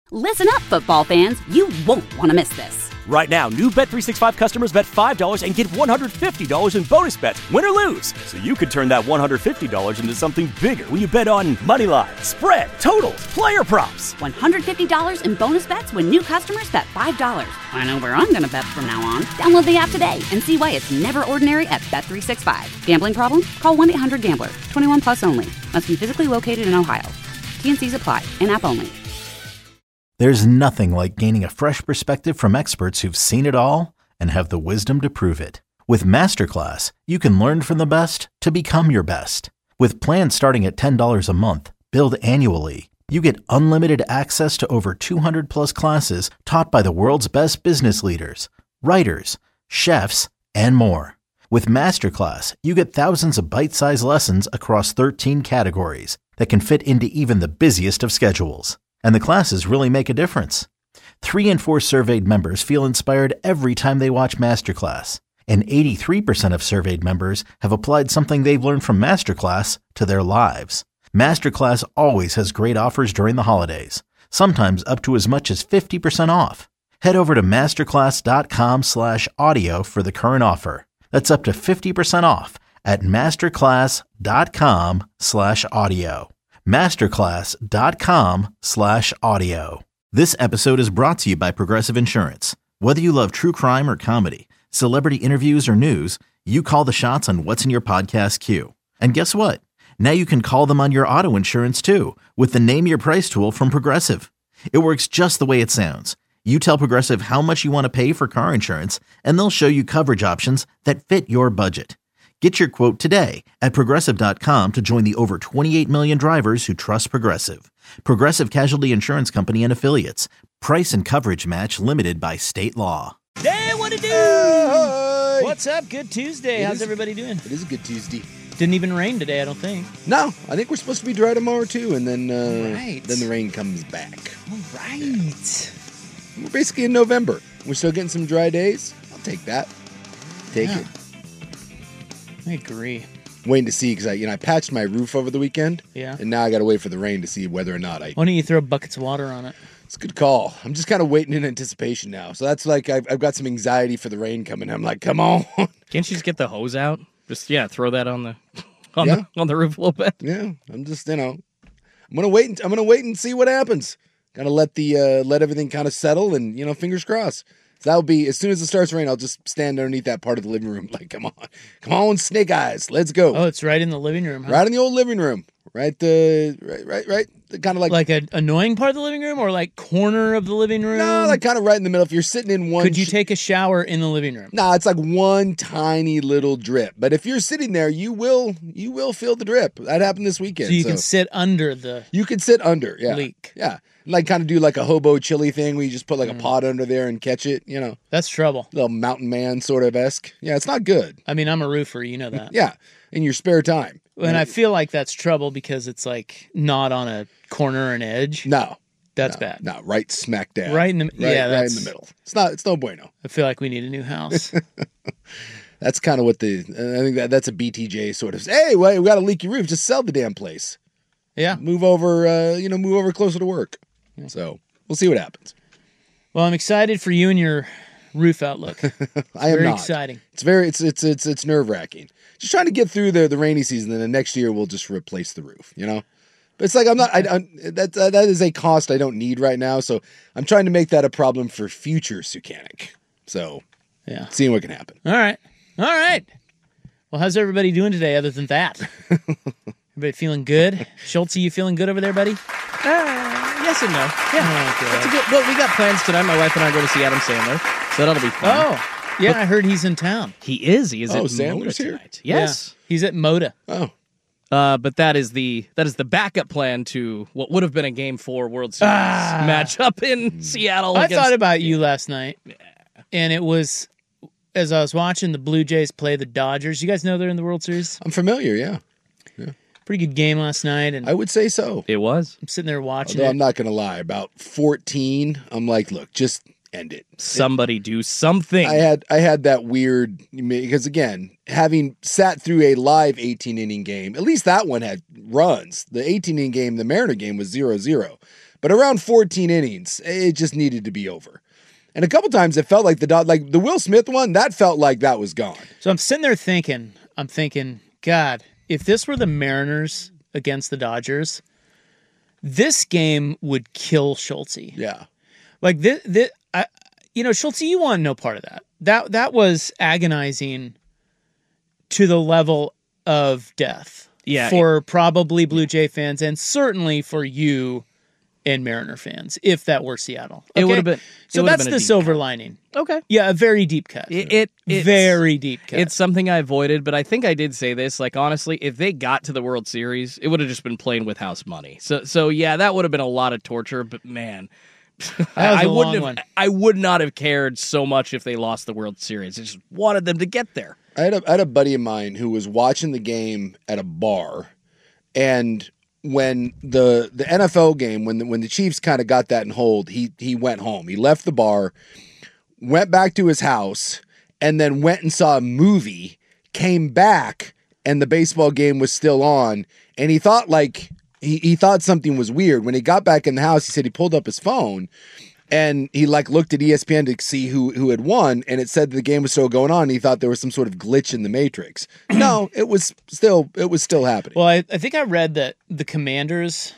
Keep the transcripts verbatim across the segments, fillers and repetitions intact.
Listen up, football fans. You won't want to miss this. Right now, new Bet three sixty-five customers bet five dollars and get one hundred fifty dollars in bonus bets, win or lose. So you could turn that one hundred fifty dollars into something bigger when you bet on money line, spread, totals, player props. one hundred fifty dollars in bonus bets when new customers bet five dollars. I know where I'm going to bet from now on. Download the app today and see why it's never ordinary at Bet three sixty-five. Gambling problem? Call one eight hundred gambler. twenty-one plus only. Must be physically located in Ohio. T N Cs apply. In-app only. There's nothing like gaining a fresh perspective from experts who've seen it all and have the wisdom to prove it. With Masterclass, you can learn from the best to become your best. With plans starting at ten dollars a month, billed annually, you get unlimited access to over two hundred plus classes taught by the world's best business leaders, writers, chefs, and more. With Masterclass, you get thousands of bite-sized lessons across thirteen categories that can fit into even the busiest of schedules. And the classes really make a difference. Three in four surveyed members feel inspired every time they watch Masterclass. And eighty-three percent of surveyed members have applied something they've learned from Masterclass to their lives. Masterclass always has great offers during the holidays, sometimes up to as much as fifty percent off. Head over to masterclass.com slash audio for the current offer. That's up to fifty percent off at masterclass.com slash audio. masterclass.com slash audio. This episode is brought to you by Progressive Insurance. Whether you love true crime or comedy, celebrity interviews or news, you call the shots on what's in your podcast queue. And guess what? Now you can call them on your auto insurance too with the Name Your Price tool from Progressive. It works just the way it sounds. You tell Progressive how much you want to pay for car insurance, and they'll show you coverage options that fit your budget. Get your quote today at Progressive dot com to join the over twenty-eight million drivers who trust Progressive. Progressive Casualty Insurance Company and Affiliates. Price and coverage match limited by state law. Hey, what to do? Hey. What's up? Good Tuesday. It How's is- everybody doing? It is a good Tuesday. Didn't even rain today, I don't think. No, I think we're supposed to be dry tomorrow too, and then uh, Right. then the rain comes back. All right. We're basically in November. We're still getting some dry days. I'll take that. Take Yeah. it. I agree. Waiting to see because I, you know, I patched my roof over the weekend. Yeah. And now I got to wait for the rain to see whether or not I. Why don't you throw buckets of water on it? It's a good call. I'm just kind of waiting in anticipation now. So that's like I've, I've got some anxiety for the rain coming. I'm like, come on. Can't you just get the hose out? Just yeah, throw that on the on Yeah. the on the roof a little bit. Yeah. I'm just you know, I'm gonna wait. And, I'm gonna wait and see what happens. Gotta let the uh, let everything kind of settle and you know, fingers crossed. So that'll be as soon as it starts raining. I'll just stand underneath that part of the living room. Like, come on, come on, Snake Eyes, let's go. Oh, it's right in the living room, huh? Right in the old living room. Right the right right right. Kind of like Like an annoying part of the living room or like corner of the living room? no, like kind of right in the middle. If you're sitting in one, Could you sh- take a shower in the living room? No, it's like one tiny little drip. But if you're sitting there, you will you will feel the drip. That happened this weekend. So you can sit under the you can sit under, yeah, leak. yeah, like kind of do like a hobo chili thing where you just put like Mm. a pot under there and catch it. You know, That's trouble. little mountain man sort of esque. Yeah, it's not good. I mean, I'm a roofer, you know that. Yeah, in your spare time. And I feel like that's trouble because it's like not on a corner or an edge. No, That's no, bad. No, right smack dab. Right in the right, yeah, right that's in the middle. It's not. It's no bueno. I feel like we need a new house. That's kind of what the. I think that that's a B T J sort of. Hey, wait, we got a leaky roof. Just sell the damn place. Yeah. Move over. Uh, you know, move over closer to work. So we'll see what happens. Well, I'm excited for you and your roof outlook. It's I am very not. exciting. It's very. It's it's it's it's nerve wracking. Just trying to get through the the rainy season. Then the next year we'll just replace the roof. You know. But it's like I'm not. I, I that that is a cost I don't need right now. So I'm trying to make that a problem for future Sucanic. So Yeah. seeing what can happen. All right. All right. Well, how's everybody doing today other than that? Everybody feeling good? Schultz, you feeling good over there, buddy? Uh, yes and no. Yeah. Okay. That's a good, well, we got plans tonight. My wife and I are going to see Adam Sandler, so that'll be fun. Oh, yeah, I heard he's in town. He is. He is Oh, at Sandler's Moda here? tonight. Yes. Yeah, he's at Moda. Oh, Uh, but that is the that is the backup plan to what would have been a Game Four World Series Ah. matchup in Seattle. I against, thought about you last night, and it was as I was watching the Blue Jays play the Dodgers. You guys know they're in the World Series? I'm familiar. Yeah, Pretty good game last night, and I would say so. It was. I'm sitting there watching Although it. I'm not going to lie, about fourteen, I'm like, look, just end it. Somebody do something. I had I had that weird because again, having sat through a live eighteen inning game, at least that one had runs. The eighteen inning game, the Mariner game was zero zero. But around fourteen innings, it just needed to be over. And a couple times it felt like the Dod- like the Will Smith one, that felt like that was gone. So I'm sitting there thinking, I'm thinking, God, if this were the Mariners against the Dodgers, this game would kill Schulte. Yeah. Like this, this I, you know, Schulte, you want no part of that. That that was agonizing to the level of death. Yeah, For probably Blue Jay fans and certainly for you and Mariner fans, if that were Seattle. It Okay? would have been- it So would have that's been a the deep silver cut. lining. Okay. Yeah, a very deep cut. It, it it's, very deep cut. It's something I avoided, but I think I did say this. Like honestly, if they got to the World Series, it would have just been playing with house money. So so yeah, that would have been a lot of torture. But man, was I a wouldn't long have. one. I would not have cared so much if they lost the World Series. I just wanted them to get there. I had a, I had a buddy of mine who was watching the game at a bar, and when the the N F L game, when the, when the Chiefs kind of got that in hold, he he went home. He left the bar, went back to his house, and then went and saw a movie, came back, and the baseball game was still on, and he thought like he, he thought something was weird. When he got back in the house, he said he pulled up his phone and he like looked at E S P N to see who who had won, and it said the game was still going on. And he thought there was some sort of glitch in the Matrix. No, it was still it was still happening. Well, I, I think I read that the Commanders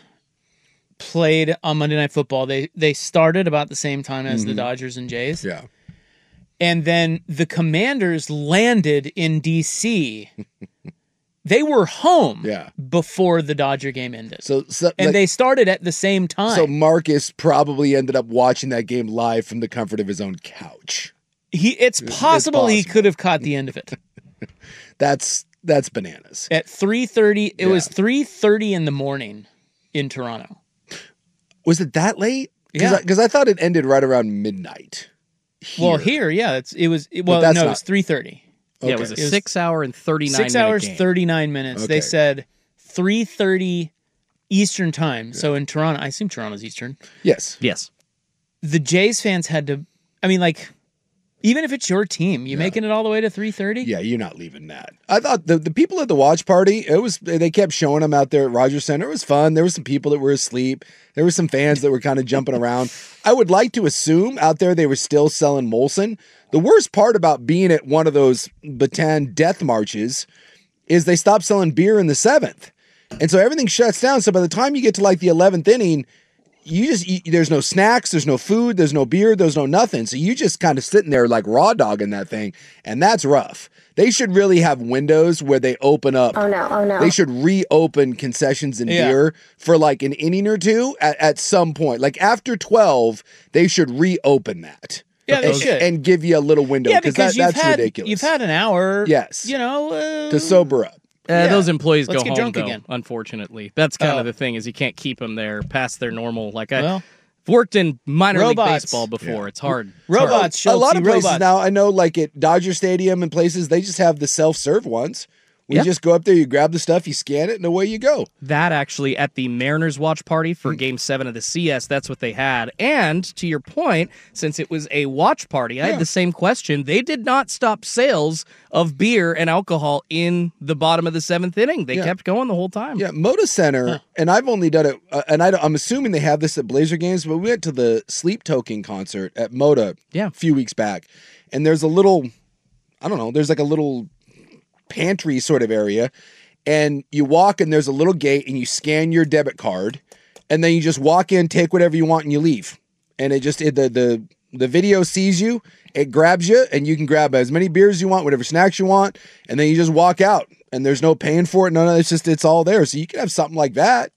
played on Monday Night Football. They they started about the same time as the Dodgers and Jays. Yeah. And then the Commanders landed in D C They were home Yeah. before the Dodger game ended. So, so and like- they started at the same time. so Marcus probably ended up watching that game live from the comfort of his own couch. he it's possible, he possible. could have caught the end of it. That's that's bananas. At three thirty, it was Yeah. three thirty in the morning in Toronto. Was it that late? Yeah. Because I, I thought it ended right around midnight. Well, here, yeah, it's it was it, well, that's no, it not- was three thirty. Yeah, it Okay. was a It was six hour and thirty nine Six hours, game. thirty-nine minutes. They Okay. said three thirty Eastern time. So in Toronto, I assume Toronto's Eastern. Yes. Yes. The Jays fans had to, I mean, like, even if it's your team, you making it all the way to three thirty? Yeah, you're not leaving that. I thought the, the people at the watch party, it was they kept showing them out there at Rogers Center. It was fun. There were some people that were asleep. There were some fans that were kind of jumping around. I would like to assume out there they were still selling Molson. The worst part about being at one of those Bataan death marches is they stopped selling beer in the seventh. And so everything shuts down. So by the time you get to like the eleventh inning, you just you, there's no snacks, there's no food, there's no beer, there's no nothing. So you just kind of sitting there like raw dogging that thing, and that's rough. They should really have windows where they open up. Oh no, oh no. They should reopen concessions and Yeah. beer for like an inning or two at, at some point. Like after twelve, they should reopen that. Yeah, they and, should. and give you a little window Yeah, because because that, you've that's had ridiculous. you've had an hour. Yes. You know, uh, to sober up. Uh, Yeah. Those employees Let's go get home drunk though. again. Unfortunately, that's kind Oh. of the thing is you can't keep them there past their normal. Like I, Well, I've worked in minor robots. league baseball before. Yeah. It's hard. It's hard. robots. a Schultz, lot of places robots. now, I know, like at Dodger Stadium and places, they just have the self-serve ones. We Yeah. just go up there, you grab the stuff, you scan it, and away you go. That actually at the Mariners watch party for Hmm. Game Seven of the C S, that's what they had. And to your point, since it was a watch party, I Yeah. had the same question. They did not stop sales of beer and alcohol in the bottom of the seventh inning. They Yeah. kept going the whole time. Yeah, Moda Center, and I've only done it, uh, and I, don't- I'm assuming they have this at Blazer games, but we went to the Sleep Token concert at Moda Yeah. a few weeks back, and there's a little, I don't know, there's like a little pantry sort of area, and you walk and there's a little gate, and you scan your debit card, and then you just walk in, take whatever you want, and you leave. And it just, it, the, the, the video sees you, it grabs you, and you can grab as many beers as you want, whatever snacks you want, and then you just walk out, and there's no paying for it. No, no, it's just, it's all there. So you can have something like that.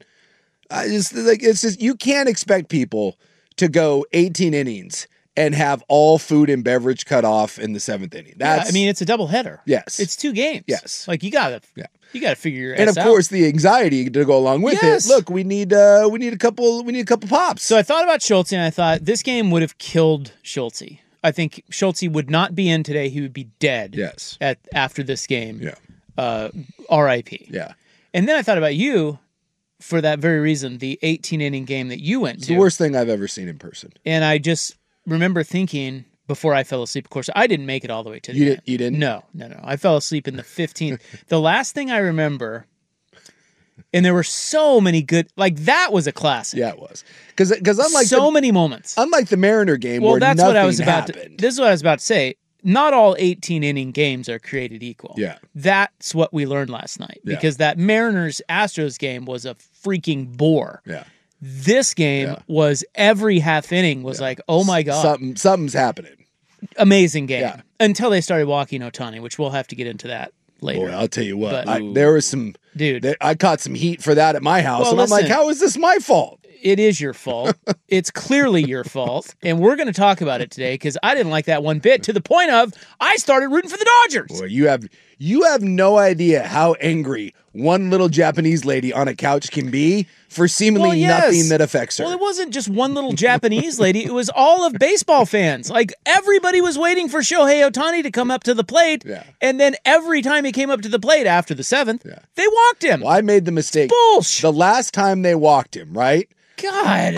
I just, like, it's just, you can't expect people to go eighteen innings and have all food and beverage cut off in the seventh inning. Yeah, That's, I mean, it's a double header. Yes. It's two games. Yes. Like you gotta, Yeah. you gotta figure your and ass of out. course the anxiety to go along with Yes. it. Look, we need, uh, we need a couple, we need a couple pops. So I thought about Schulte, and I thought this game would have killed Schulte. I think Schulte would not be in today; he would be dead. Yes. At after this game. Yeah. Uh, R I P. Yeah. And then I thought about you for that very reason, the eighteen inning game that you went It's to. the worst thing I've ever seen in person. And I just remember thinking before I fell asleep. Of course, I didn't make it all the way to the You end. did- you didn't? No, no, no. I fell asleep in the fifteenth. The last thing I remember And there were so many good, like that was a classic. Yeah, it was. Because because unlike so the, many moments. unlike the Mariner game, Well, where that's nothing what I was about happened. to. This is what I was about to say. Not all eighteen inning games are created equal. Yeah. That's what we learned last night Yeah. because that Mariners Astros game was a freaking bore. Yeah. This game Yeah. was every half inning was like, oh my God, Something something's happening. amazing game. Yeah. Until they started walking Ohtani, which we'll have to get into that later. Boy, I'll tell you what. But- I, there was some Dude. there- I caught some heat for that at my house, Well, and I'm like, listen. how is this my fault? It is your fault. It's clearly your fault. And we're going to talk about it today because I didn't like that one bit to the point of I started rooting for the Dodgers. Boy, you have you have no idea how angry one little Japanese lady on a couch can be for seemingly Well, yes. nothing that affects her. Well, it wasn't just one little Japanese lady. It was all of baseball fans. Like, everybody was waiting for Shohei Ohtani to come up to the plate. Yeah. And then every time he came up to the plate after the seventh, Yeah. they walked him. Well, I made the mistake. Bullshit. The last time they walked him, right? God.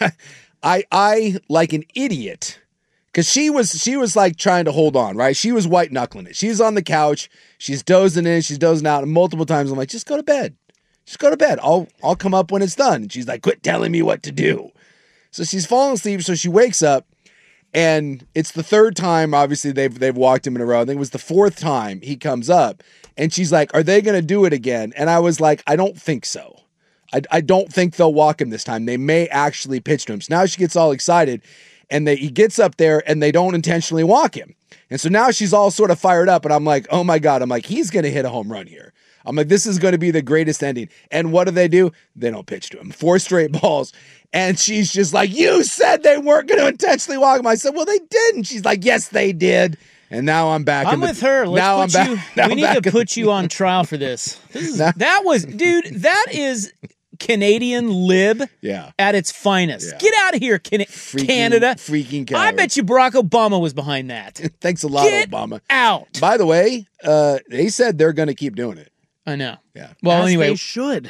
I I like an idiot because she was she was like trying to hold on, right? She was white knuckling it. She's on the couch, she's dozing in, she's dozing out, and multiple times I'm like, just go to bed, just go to bed. I'll I'll come up when it's done. And she's like, quit telling me what to do. So she's falling asleep. So she wakes up, and it's the third time. Obviously, they've they've walked him in a row. I think it was the fourth time he comes up, and she's like, are they going to do it again? And I was like, I don't think so. I, I don't think they'll walk him this time. They may actually pitch to him. So now she gets all excited, and they, he gets up there, and they don't intentionally walk him. And so now she's all sort of fired up, and I'm like, oh my God. I'm like, he's going to hit a home run here. I'm like, this is going to be the greatest ending. And what do they do? They don't pitch to him. Four straight balls. And she's just like, you said they weren't going to intentionally walk him. I said, well, they didn't. She's like, yes, they did. And now I'm back. I'm in the, with her. Let's now put I'm back. you. now we I'm need back to in- put you on trial for this. This is, Now- that was, dude. That is Canadian lib Yeah. at its finest. Yeah. Get out of here, Can- Freaking- Canada. freaking I coward. bet you Barack Obama was behind that. Thanks a lot, Get Obama. out. By the way, uh, they said they're going to keep doing it. I know. Yeah. Well, As anyway, they should.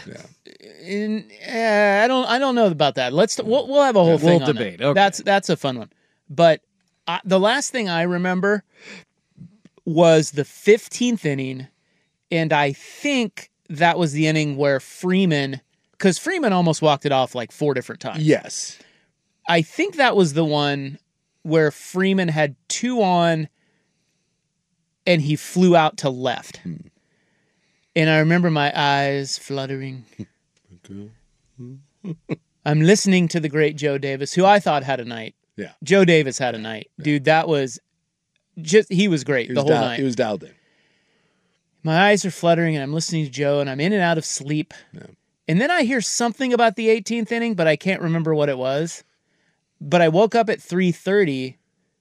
in, uh, I don't. I don't know about that. Let's. We'll, we'll have a whole Yeah, we'll thing on debate. that. Okay. That's that's a fun one. But I, the last thing I remember was the fifteenth inning, and I think that was the inning where Freeman, because Freeman almost walked it off like four different times. Yes. I think that was the one where Freeman had two on, and he flew out to left. Hmm. And I remember my eyes fluttering. I'm listening to the great Joe Davis, who I thought had a night. Yeah. Joe Davis had a night. Dude, that was just, he was great He the was, whole dial- night. he was dialed in. My eyes are fluttering, and I'm listening to Joe, and I'm in and out of sleep. And then I hear something about the eighteenth inning, but I can't remember what it was. But I woke up at three thirty,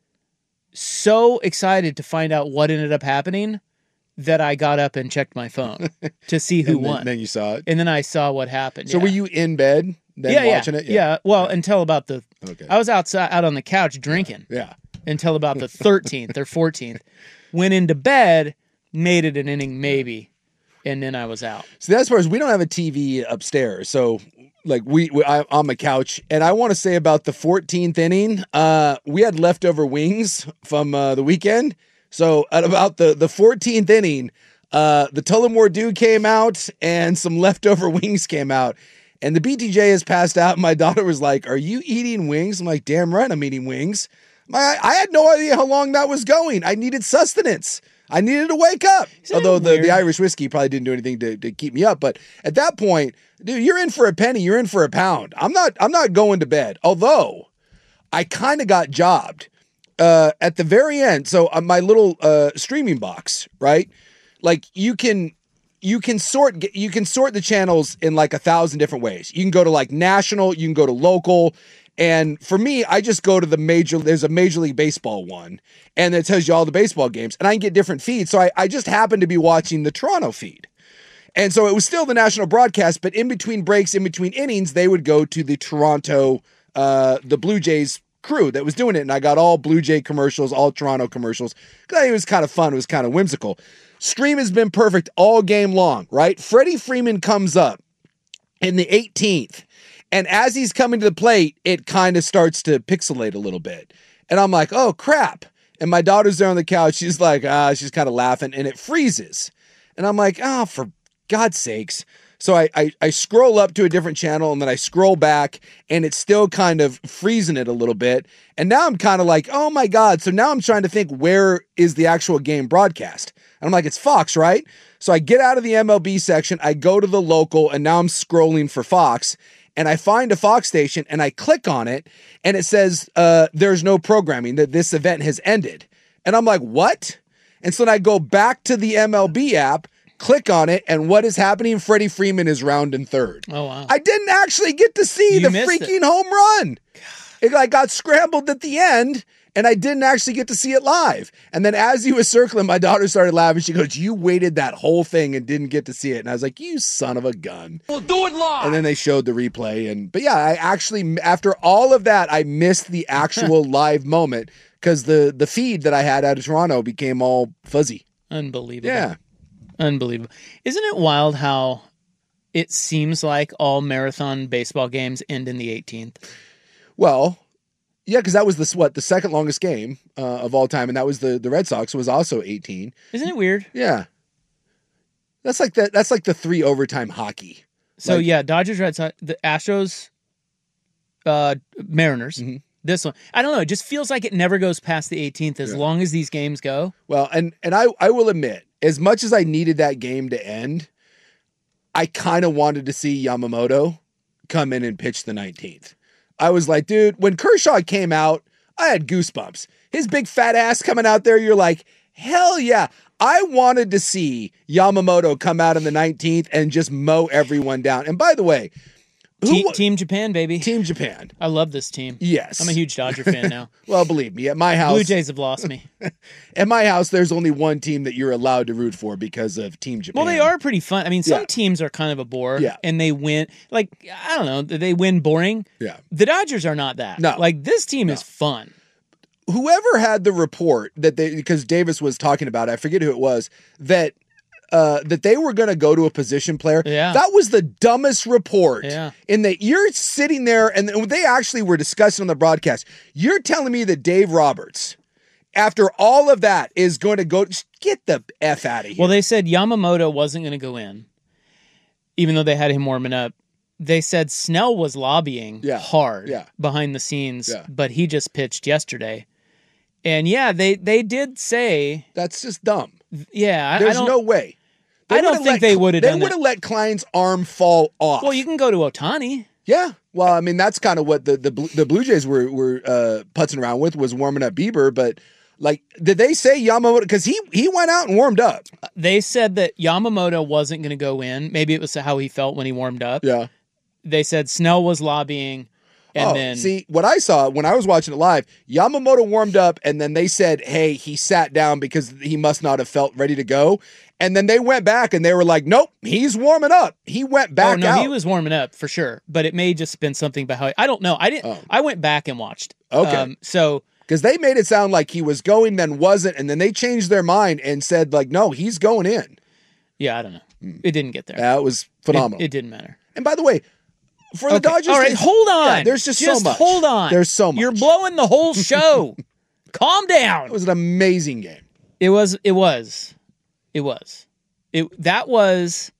so excited to find out what ended up happening that I got up and checked my phone to see who and then, won. then you saw it. And then I saw what happened. So yeah. were you in bed then yeah, watching yeah, it? Yeah. Well, until about the, Okay. I was outside out on the couch drinking Yeah. until about the thirteenth or fourteenth. Went into bed, made it an inning maybe, and then I was out. So that's where we don't have a T V upstairs. So like we, we I, on my couch, and I want to say about the fourteenth inning, uh, we had leftover wings from uh, the weekend. So at about the the fourteenth inning, uh, the Tullamore Dew came out, and some leftover wings came out. And the B T J has passed out. My daughter was like, "Are you eating wings?" I'm like, "Damn right, I'm eating wings." My, I had no idea how long that was going. I needed sustenance. I needed to wake up. Isn't it Although the, weird? the Irish whiskey probably didn't do anything to, to keep me up. But at that point, dude, you're in for a penny. You're in for a pound. I'm not. I'm not going to bed. Although I kind of got jobbed uh, at the very end. So on my little uh, streaming box, right? Like you can. You can sort you can sort the channels in like a thousand different ways. You can go to like national, you can go to local. And for me, I just go to the major, there's a Major League Baseball one, and it tells you all the baseball games, and I can get different feeds. So I, I just happened to be watching the Toronto feed. And so it was still the national broadcast, but in between breaks, in between innings, they would go to the Toronto, uh, the Blue Jays crew that was doing it. And I got all Blue Jay commercials, all Toronto commercials, because it was kind of fun. It was kind of whimsical. Stream has been perfect all game long, right? Freddie Freeman comes up in the eighteenth, and as he's coming to the plate, it kind of starts to pixelate a little bit. And I'm like, oh, crap. And my daughter's there on the couch. She's like, ah, she's kind of laughing, and it freezes. And I'm like, oh, for God's sakes. So I, I I scroll up to a different channel and then I scroll back and it's still kind of freezing it a little bit. And now I'm kind of like, oh my God. So now I'm trying to think, where is the actual game broadcast? And I'm like, it's Fox, right? So I get out of the M L B section, I go to the local, and now I'm scrolling for Fox. And I find a Fox station and I click on it and it says, uh, there's no programming, that this event has ended. And I'm like, what? And so then I go back to the M L B app, click on it, and what is happening? Freddie Freeman is rounding third. Oh, wow. I didn't actually get to see You the missed freaking it. home run. It, I got scrambled at the end, and I didn't actually get to see it live. And then as he was circling, my daughter started laughing. She goes, you waited that whole thing and didn't get to see it. And I was like, you son of a gun. We'll do it live. And then they showed the replay. And But yeah, I actually, after all of that, I missed the actual live moment because the, the feed that I had out of Toronto became all fuzzy. Unbelievable. Yeah. Unbelievable. Isn't it wild how it seems like all marathon baseball games end in the eighteenth? Well, yeah, because that was the what the second longest game uh, of all time, and that was the the Red Sox was also eighteen. Isn't it weird? Yeah, that's like that. That's like the three overtime hockey. So Like- yeah, Dodgers, Red Sox, the Astros, uh, Mariners. Mm-hmm. This one, I don't know. It just feels like it never goes past the eighteenth as Yeah. long as these games go. Well, and and I I will admit, as much as I needed that game to end, I kind of wanted to see Yamamoto come in and pitch the nineteenth. I was like, dude, when Kershaw came out, I had goosebumps. His big fat ass coming out there, you're like, hell yeah. I wanted to see Yamamoto come out in the nineteenth and just mow everyone down. And by the way, who Te- wa- Team Japan, baby. Team Japan. I love this team. Yes. I'm a huge Dodger fan now. Well, believe me, at my house, Blue Jays have lost me. at my house, there's only one team that you're allowed to root for because of Team Japan. Well, they are pretty fun. I mean, some Yeah. teams are kind of a bore. Yeah. And they win. Like, I don't know. They win boring. Yeah. The Dodgers are not that. No. Like, this team is fun. Whoever had the report that they, because Davis was talking about it, I forget who it was, that uh, that they were going to go to a position player. Yeah. That was the dumbest report. Yeah. In that you're sitting there, and they actually were discussing on the broadcast. You're telling me that Dave Roberts, after all of that, is going to go, just get the F out of here. Well, they said Yamamoto wasn't going to go in, even though they had him warming up. They said Snell was lobbying Yeah. hard Yeah. behind the scenes, Yeah. but he just pitched yesterday. And yeah, they, they did say, That's just dumb. yeah, I, I There's don't no way. I don't would've think let- they would've They done would that. have let Klein's arm fall off. Well, you can go to Ohtani. Yeah. Well, I mean, that's kind of what the the, Blue- the Blue Jays were were uh, putzing around with, was warming up Bieber. But like, did they say Yamamoto? Because he he went out and warmed up. They said that Yamamoto wasn't going to go in. Maybe it was how he felt when he warmed up. Yeah. They said Snell was lobbying, and oh, then see what I saw when I was watching it live. Yamamoto warmed up, and then they said, "Hey, he sat down because he must not have felt ready to go." And then they went back and they were like, "Nope, he's warming up." He went back oh no, out. he was warming up for sure. But it may just been something about how I don't know. I didn't. Oh. I went back and watched. Okay. Um, so Because they made it sound like he was going, then wasn't, and then they changed their mind and said, like, no, he's going in. yeah, I don't know. It didn't get there. That was It, phenomenal. it didn't matter. and by the way, for the Okay, Dodgers, all right, they- hold on. Yeah, there's just, so much. Hold on. There's so much. You're blowing the whole show. Calm down. It was an amazing game. It was. It was. It was. It that was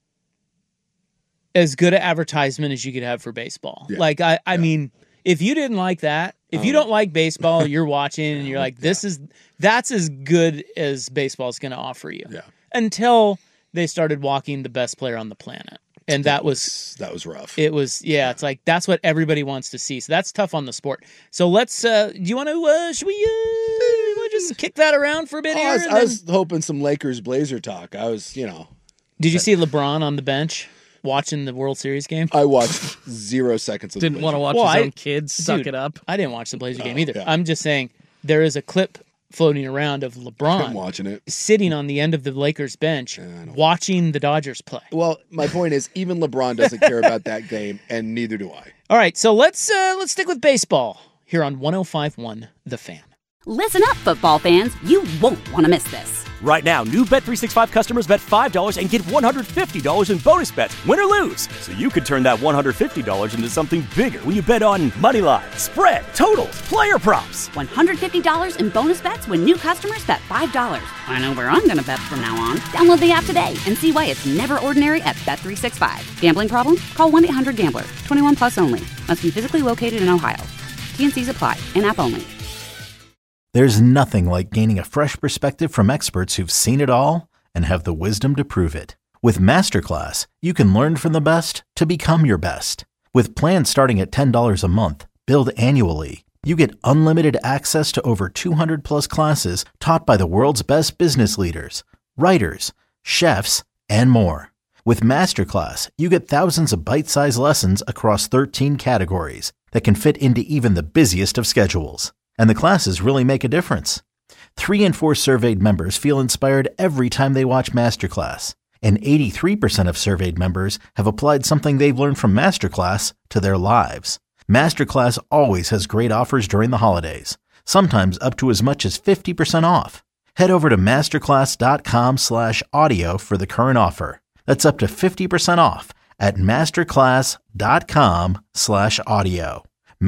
as good an advertisement as you could have for baseball. Yeah. Like I, I mean, if you didn't like that, if you don't like baseball, you're watching and you're like, this is that's as good as baseball's going to offer you. Yeah. Until they started walking the best player on the planet, and that was That was rough. it. Was yeah, It's like that's what everybody wants to see. So that's tough on the sport. So let's. Uh, do you want to? Uh, should we? Uh, you wanna just kick that around for a bit Oh, here. I, was, and I then- was hoping some Lakers Blazer talk. I was, you know, Did you see LeBron on the bench watching the World Series game? I watched zero seconds of the Didn't want to Blazer. watch Well, his I- own kids suck Dude, it up. I didn't watch the Blazer game either. yeah. I'm just saying there is a clip floating around of I'm LeBron watching it. sitting on the end of the Lakers bench watching the Dodgers play. Well, my point is, even LeBron doesn't care about that game, and neither do I. All right, so let's uh, let's stick with baseball here on one oh five point one The Fan. Listen up, football fans. You won't want to miss this. Right now, new Bet three sixty-five customers bet five dollars and get one hundred fifty dollars in bonus bets, win or lose. So you could turn that one hundred fifty dollars into something bigger when you bet on money line, spread, totals, player props. one hundred fifty dollars in bonus bets when new customers bet five dollars. I know where I'm going to bet from now on. Download the app today and see why it's never ordinary at Bet three sixty-five. Gambling problem? Call one eight hundred gambler. twenty-one plus only. Must be physically located in Ohio. T and C's apply. In-app only. There's nothing like gaining a fresh perspective from experts who've seen it all and have the wisdom to prove it. With Masterclass, you can learn from the best to become your best. With plans starting at ten dollars a month, billed annually, you get unlimited access to over two hundred plus classes taught by the world's best business leaders, writers, chefs, and more. With Masterclass, you get thousands of bite-sized lessons across thirteen categories that can fit into even the busiest of schedules. And the classes really make a difference. Three in four surveyed members feel inspired every time they watch Masterclass. And eighty-three percent of surveyed members have applied something they've learned from Masterclass to their lives. Masterclass always has great offers during the holidays, sometimes up to as much as fifty percent off. Head over to masterclass.com slash audio for the current offer. That's up to fifty percent off at masterclass.com slash audio.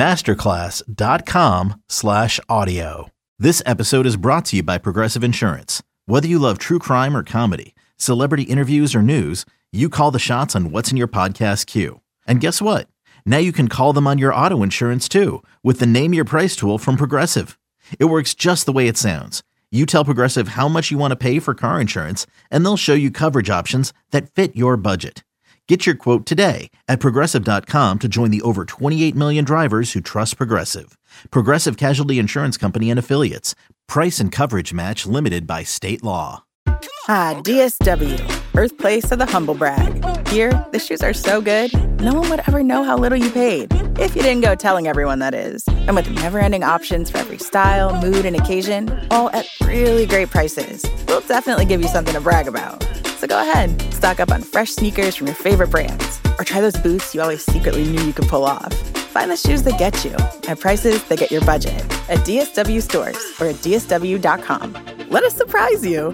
Masterclass.com slash audio. This episode is brought to you by Progressive Insurance. Whether you love true crime or comedy, celebrity interviews or news, you call the shots on what's in your podcast queue. And guess what? Now you can call them on your auto insurance too with the Name Your Price tool from Progressive. It works just the way it sounds. You tell Progressive how much you want to pay for car insurance, and they'll show you coverage options that fit your budget. Get your quote today at Progressive dot com to join the over twenty-eight million drivers who trust Progressive. Progressive Casualty Insurance Company and Affiliates. Price and coverage match limited by state law. Ah, D S W, birthplace of the humble brag. Here, the shoes are so good, no one would ever know how little you paid. If you didn't go telling everyone, that is. And with never-ending options for every style, mood, and occasion, all at really great prices, we'll definitely give you something to brag about. So go ahead, stock up on fresh sneakers from your favorite brands, or try those boots you always secretly knew you could pull off. Find the shoes that get you at prices that get your budget at D S W stores or at D S W dot com. Let us surprise you.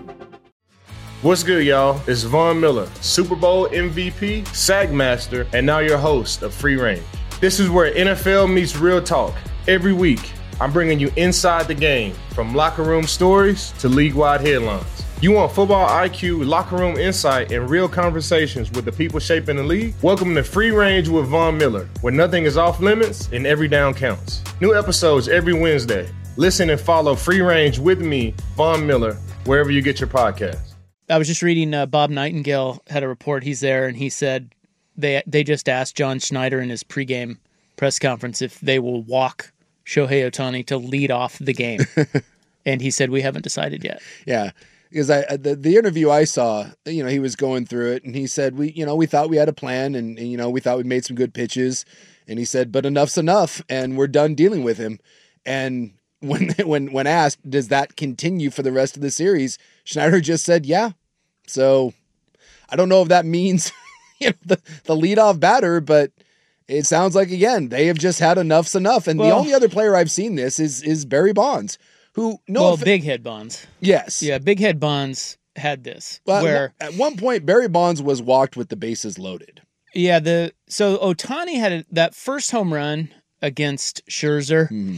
What's good, y'all? It's Von Miller, Super Bowl M V P, SAG Master, and now your host of Free Range. This is where N F L meets real talk. Every week, I'm bringing you inside the game, from locker room stories to league-wide headlines. You want football I Q, locker room insight, and real conversations with the people shaping the league? Welcome to Free Range with Von Miller, where nothing is off limits and every down counts. New episodes every Wednesday. Listen and follow Free Range with me, Von Miller, wherever you get your podcasts. I was just reading uh, Bob Nightingale had a report. He's there, and he said they they just asked John Schneider in his pregame press conference if they will walk Shohei Ohtani to lead off the game. And he said, we haven't decided yet. Yeah. Because I the, the interview I saw, you know, he was going through it, and he said, we, you know, we thought we had a plan, and, and you know, we thought we made some good pitches, and he said, but enough's enough, and we're done dealing with him. And when when when asked, does that continue for the rest of the series, Schneider just said, yeah. So I don't know if that means you know the the leadoff batter, but it sounds like again they have just had enough's enough. And well, the only other player I've seen this is is Barry Bonds. Who no well, if, Big Head Bonds. Yes. Yeah, Big Head Bonds had this. Well, where at one point, Barry Bonds was walked with the bases loaded. Yeah, the so Ohtani had a, that first home run against Scherzer. Hmm.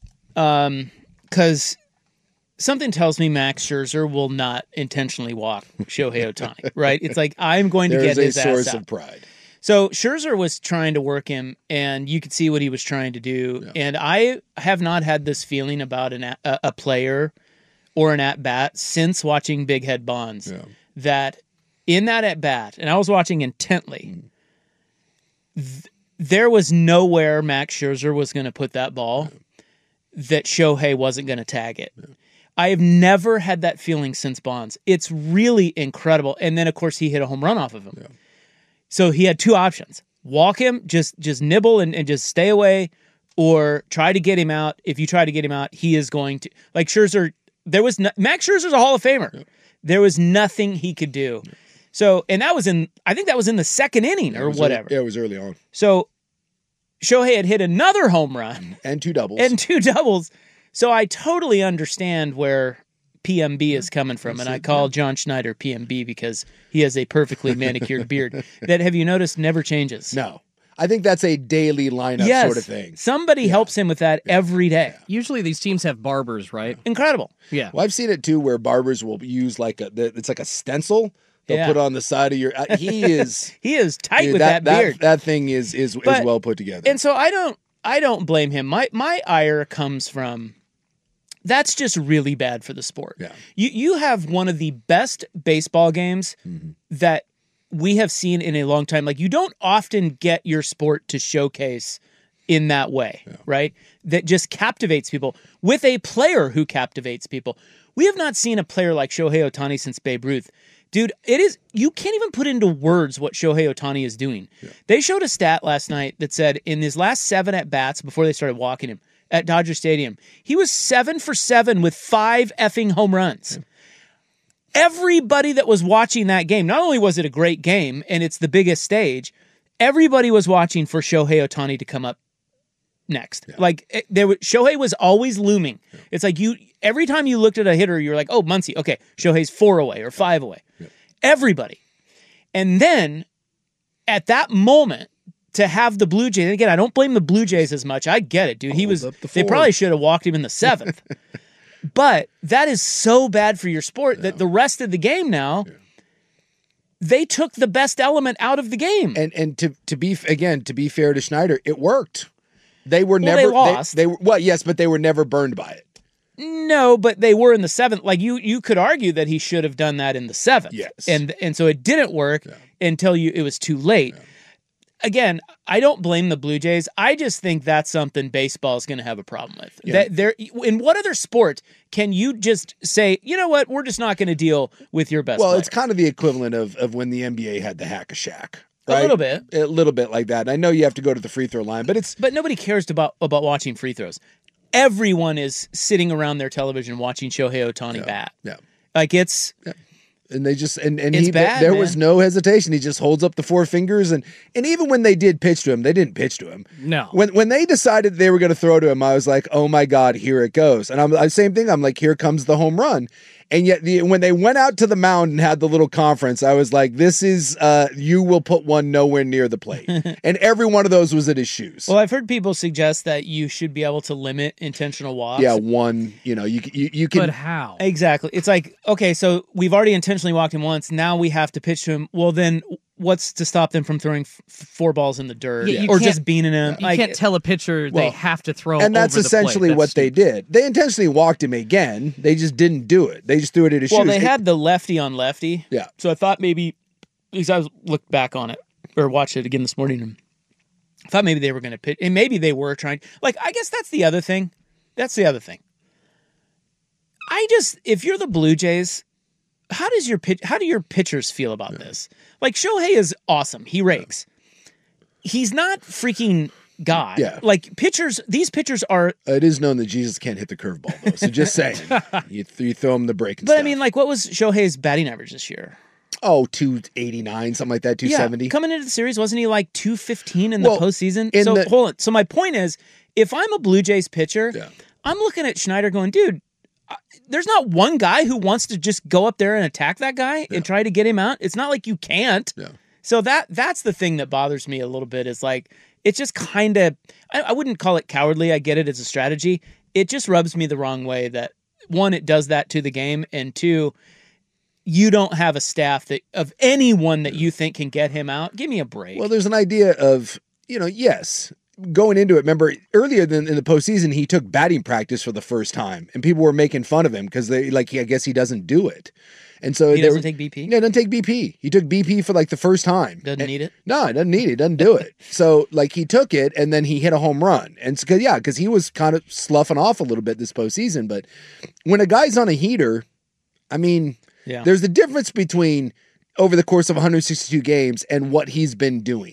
Um, because something tells me Max Scherzer will not intentionally walk Shohei Ohtani, right? It's like, I'm going to There's get his ass out. There's a source of pride. So Scherzer was trying to work him, and you could see what he was trying to do. Yeah. And I have not had this feeling about an, a, a player or an at-bat since watching Big Head Bonds, yeah. that in that at-bat, and I was watching intently, mm. th- there was nowhere Max Scherzer was going to put that ball yeah. that Shohei wasn't going to tag it. Yeah. I have never had that feeling since Bonds. It's really incredible. And then, of course, he hit a home run off of him. Yeah. So he had two options. Walk him, just just nibble and, and just stay away, or try to get him out. If you try to get him out, he is going to... Like Scherzer, there was... No, Max Scherzer's a Hall of Famer. Yeah. There was nothing he could do. Yeah. So, and that was in... I think that was in the second inning yeah, or whatever. Early, yeah, it was early on. So Shohei had hit another home run. And two doubles. And two doubles. So I totally understand where P M B is coming from, and I call John Schneider P M B because he has a perfectly manicured beard that, have you noticed, never changes. No. I think that's a daily lineup yes. sort of thing. Somebody yeah. helps him with that yeah. every day. Yeah. Usually these teams have barbers, right? Incredible. Yeah. Well, I've seen it too where barbers will use like a, it's like a stencil they'll yeah. put on the side of your, uh, he is. he is tight dude, with that, that beard. That, that thing is, is, but, is well put together. And so I don't, I don't blame him. My, my ire comes from, that's just really bad for the sport. Yeah. You you have one of the best baseball games mm-hmm. that we have seen in a long time. Like, you don't often get your sport to showcase in that way, yeah. right? That just captivates people with a player who captivates people. We have not seen a player like Shohei Ohtani since Babe Ruth. Dude, it is, you can't even put into words what Shohei Ohtani is doing. Yeah. They showed a stat last night that said in his last seven at-bats before they started walking him, at Dodger Stadium, he was seven for seven with five effing home runs. Yeah. Everybody that was watching that game, not only was it a great game and it's the biggest stage, everybody was watching for Shohei Ohtani to come up next. Yeah. Like it, there, was, Shohei was always looming. Yeah. It's like you every time you looked at a hitter, you're like, oh, Muncy, okay, Shohei's four away or five away. Yeah. Everybody, and then at that moment, to have the Blue Jays, and again, I don't blame the Blue Jays as much. I get it, dude. He was. The they probably should have walked him in the seventh. But that is so bad for your sport yeah. that the rest of the game now, yeah. they took the best element out of the game. And and to to be again to be fair to Schneider, it worked. They were well, never they lost. They, they were well, yes, but they were never burned by it. No, but they were in the seventh. Like you, you could argue that he should have done that in the seventh. Yes, and and so it didn't work yeah. until you it was too late. Yeah. Again, I don't blame the Blue Jays. I just think that's something baseball is going to have a problem with. Yeah. That there, in what other sport can you just say, you know what, we're just not going to deal with your best Well, player. It's kind of the equivalent of, of when the N B A had the hack-a-Shaq. Right? A little bit. A little bit like that. And I know you have to go to the free throw line, but it's... But nobody cares about, about watching free throws. Everyone is sitting around their television watching Shohei Ohtani yeah. bat. Yeah. Like it's... Yeah. And they just and, and it's he bad, there man. was no hesitation. He just holds up the four fingers and and even when they did pitch to him, they didn't pitch to him. No. When when they decided they were going to throw to him, I was like, oh my God, here it goes. And I'm the same thing. I'm like, here comes the home run. And yet the, when they went out to the mound and had the little conference, I was like, this is uh, you will put one nowhere near the plate. And every one of those was at his shoes. Well, I've heard people suggest that you should be able to limit intentional walks. Yeah, one, you know, you you, you can. But how? Exactly. It's like, okay, so we've already intentionally walked him once. Now we have to pitch to him. Well, then what's to stop them from throwing f- four balls in the dirt yeah, or just beaning him? You like, can't tell a pitcher well, they have to throw and that's over the essentially plate. what That's they stupid. did. They intentionally walked him again. They just didn't do it. They just threw it at his well, shoes. Well, they it, had the lefty on lefty. Yeah. So I thought maybe, because I was looked back on it or watched it again this morning, and I thought maybe they were going to pitch, and maybe they were trying. Like, I guess that's the other thing. That's the other thing. I just, if you're the Blue Jays, how does your pitch? How do your pitchers feel about yeah. this? Like, Shohei is awesome. He rakes. Yeah. He's not freaking God. Yeah. Like, pitchers, these pitchers are. It is known that Jesus can't hit the curveball, though. So just saying, you, th- you throw him the break. And but stuff. I mean, like, what was Shohei's batting average this year? Oh, two eighty-nine, something like that, two seventy. Yeah, coming into the series, wasn't he like two fifteen in the well, postseason? In so the, hold on. So my point is, if I'm a Blue Jays pitcher, yeah. I'm looking at Schneider going, dude, there's not one guy who wants to just go up there and attack that guy yeah. and try to get him out. It's not like you can't. Yeah. So that that's the thing that bothers me a little bit is like, it's just kind of, I, I wouldn't call it cowardly. I get it as a strategy. It just rubs me the wrong way that, one, it does that to the game, and two, you don't have a staff that of anyone that you think can get him out. Give me a break. Well, there's an idea of, you know, yes, going into it, remember earlier than in the postseason, he took batting practice for the first time and people were making fun of him because they like, I guess he doesn't do it. And so he doesn't were, take B P? Yeah, doesn't take B P. He took B P for like the first time. Doesn't and, need it? No, he doesn't need it. He doesn't do it. So like he took it and then he hit a home run. And so, yeah, because he was kind of sloughing off a little bit this postseason. But when a guy's on a heater, I mean, yeah. there's the difference between over the course of one hundred sixty-two games and what he's been doing.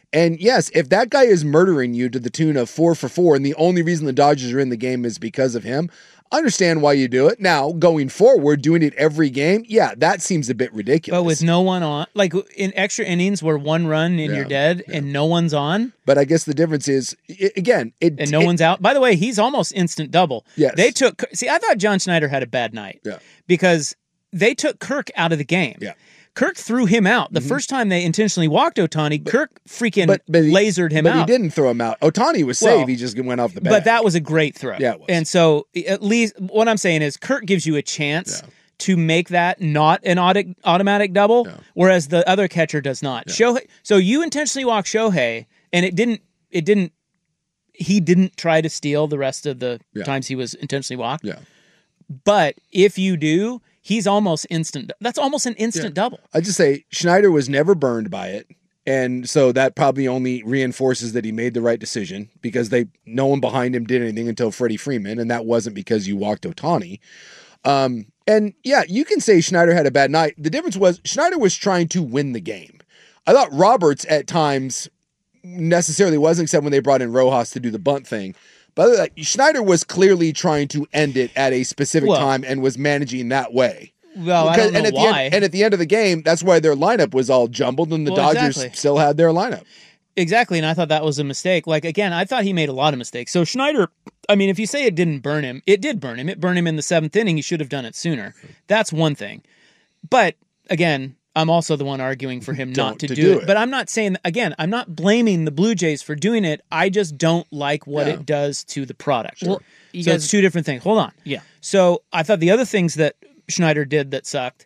And yes, if that guy is murdering you to the tune of four for four, and the only reason the Dodgers are in the game is because of him, I understand why you do it. Now, going forward, doing it every game, yeah, that seems a bit ridiculous. But with no one on, like in extra innings where one run and Yeah, you're dead yeah. and no one's on. But I guess the difference is, i- again, it And no it- one's out. By the way, he's almost instant double. Yes. They took, see, I thought John Schneider had a bad night. Yeah. Because they took Kirk out of the game. Yeah. Kirk threw him out. The first time they intentionally walked Ohtani, Kirk freaking but, but he, lasered him but out. he didn't throw him out. Otani was safe. Well, he just went off the bat. But that was a great throw. Yeah, it was. And so at least what I'm saying is Kirk gives you a chance Yeah. to make that not an auto- automatic double, Yeah. whereas the other catcher does not. Shohei, so you intentionally walk Shohei, and it didn't. It didn't. He didn't try to steal the rest of the Yeah. times he was intentionally walked. Yeah. But if you do, he's almost instant. That's almost an instant Yeah. double. I just say Schneider was never burned by it. And so that probably only reinforces that he made the right decision because they no one behind him did anything until Freddie Freeman, and that wasn't because you walked Ohtani. Um, and yeah, you can say Schneider had a bad night. The difference was Schneider was trying to win the game. I thought Roberts at times necessarily wasn't, except when they brought in Rojas to do the bunt thing. But other than that, Schneider was clearly trying to end it at a specific Well- time and was managing that way. Well, I Because- don't know and at why. The end, and at the end of the game, that's why their lineup was all jumbled, and the Well, Dodgers exactly. still had their lineup. Exactly, and I thought that was a mistake. Like, again, I thought he made a lot of mistakes. So Schneider, I mean, if you say it didn't burn him, it did burn him. It burned him in the seventh inning. He should have done it sooner. That's one thing. But, again, I'm also the one arguing for him not Don't- to, to do, do it. it. But I'm not saying, again, I'm not blaming the Blue Jays for doing it. I just don't like what Yeah. it does to the product. Well, you so guys- it's two different things. Hold on. Yeah. So I thought the other things that Schneider did that sucked,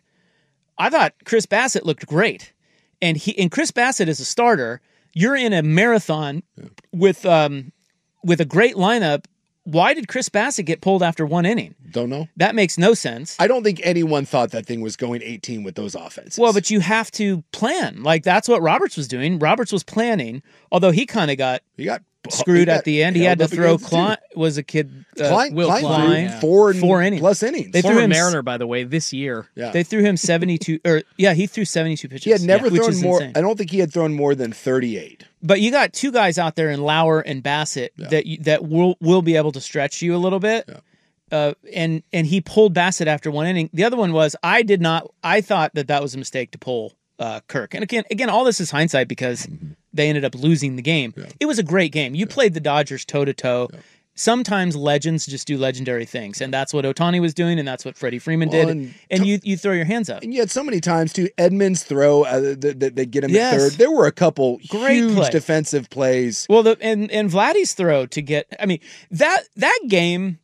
I thought Chris Bassett looked great. And he and Chris Bassett is a starter. You're in a marathon with um with a great lineup. Why did Chris Bassett get pulled after one inning? Don't know. That makes no sense. I don't think anyone thought that thing was going eighteen with those offenses. Well, but you have to plan. Like that's what Roberts was doing. Roberts was planning, although he kind of got he got screwed he got at the end. He had held to up throw against the Klein. Was a kid uh, Klein, Will Klein, Klein. threw yeah. four, and Four innings. plus innings. They threw Former him s- Mariner, by the way, this year. yeah. They threw him seventy-two. Or yeah, he threw seventy-two pitches. He had never yeah, which thrown is more. insane. I don't think he had thrown more than thirty-eight. But you got two guys out there in Lauer and Bassett Yeah. that you, that will will be able to stretch you a little bit. Yeah. Uh, and and he pulled Bassett after one inning. The other one was I did not. I thought that that was a mistake to pull uh, Kirk. And again, again, all this is hindsight because they ended up losing the game. Yeah. It was a great game. You played the Dodgers toe to toe. Sometimes legends just do legendary things, and that's what Ohtani was doing, and that's what Freddie Freeman Well, did. and And, to- you you throw your hands up. And yet, so many times too, Edmonds throw uh, that that they get him Yes. at third. There were a couple Great huge play. defensive plays. Well, the and and Vladdy's throw to get. I mean that that game.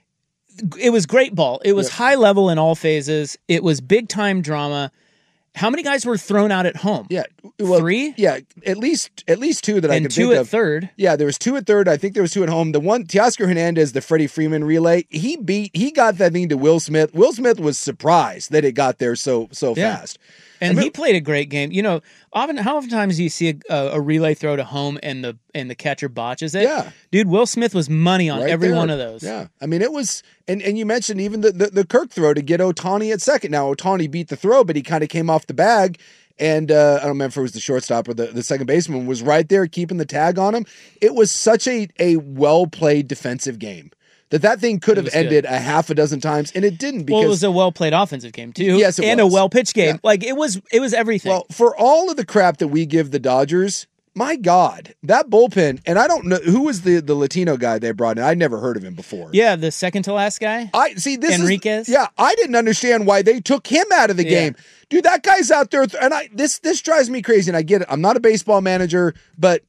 It was great ball. It was Yeah. high level in all phases. It was big time drama. How many guys were thrown out at home? Yeah, well, Three? Yeah, at least at least two that I and could two think at of. third. Yeah, there was two at third. I think there was two at home. The one, Teoscar Hernandez, the Freddie Freeman relay, he beat, he got that thing to Will Smith. Will Smith was surprised that it got there so so Yeah. fast. And I mean- he played a great game. You know, often how often times do you see a, a, a relay throw to home and the and the catcher botches it? Yeah. Dude, Will Smith was money on Right every there. one of those. Yeah, I mean it was, and and you mentioned even the the, the Kirk throw to get Ohtani at second. Now Ohtani beat the throw, but he kind of came off the bag. And uh, I don't remember if it was the shortstop or the, the second baseman was right there keeping the tag on him. It was such a, a well-played defensive game that that thing could have was ended a half a dozen times, and it didn't because Well, it was a well played offensive game too. Yes, it and was. a well pitched game. Yeah. Like it was it was everything. well, for all of the crap that we give the Dodgers, my God, that bullpen, and I don't know who was the, the Latino guy they brought in. I'd never heard of him before. yeah, the second to last guy. I see this Enriquez? is yeah, I didn't understand why they took him out of the Yeah. game. Dude, that guy's out there th- and I this this drives me crazy, and I get it. I'm not a baseball manager, but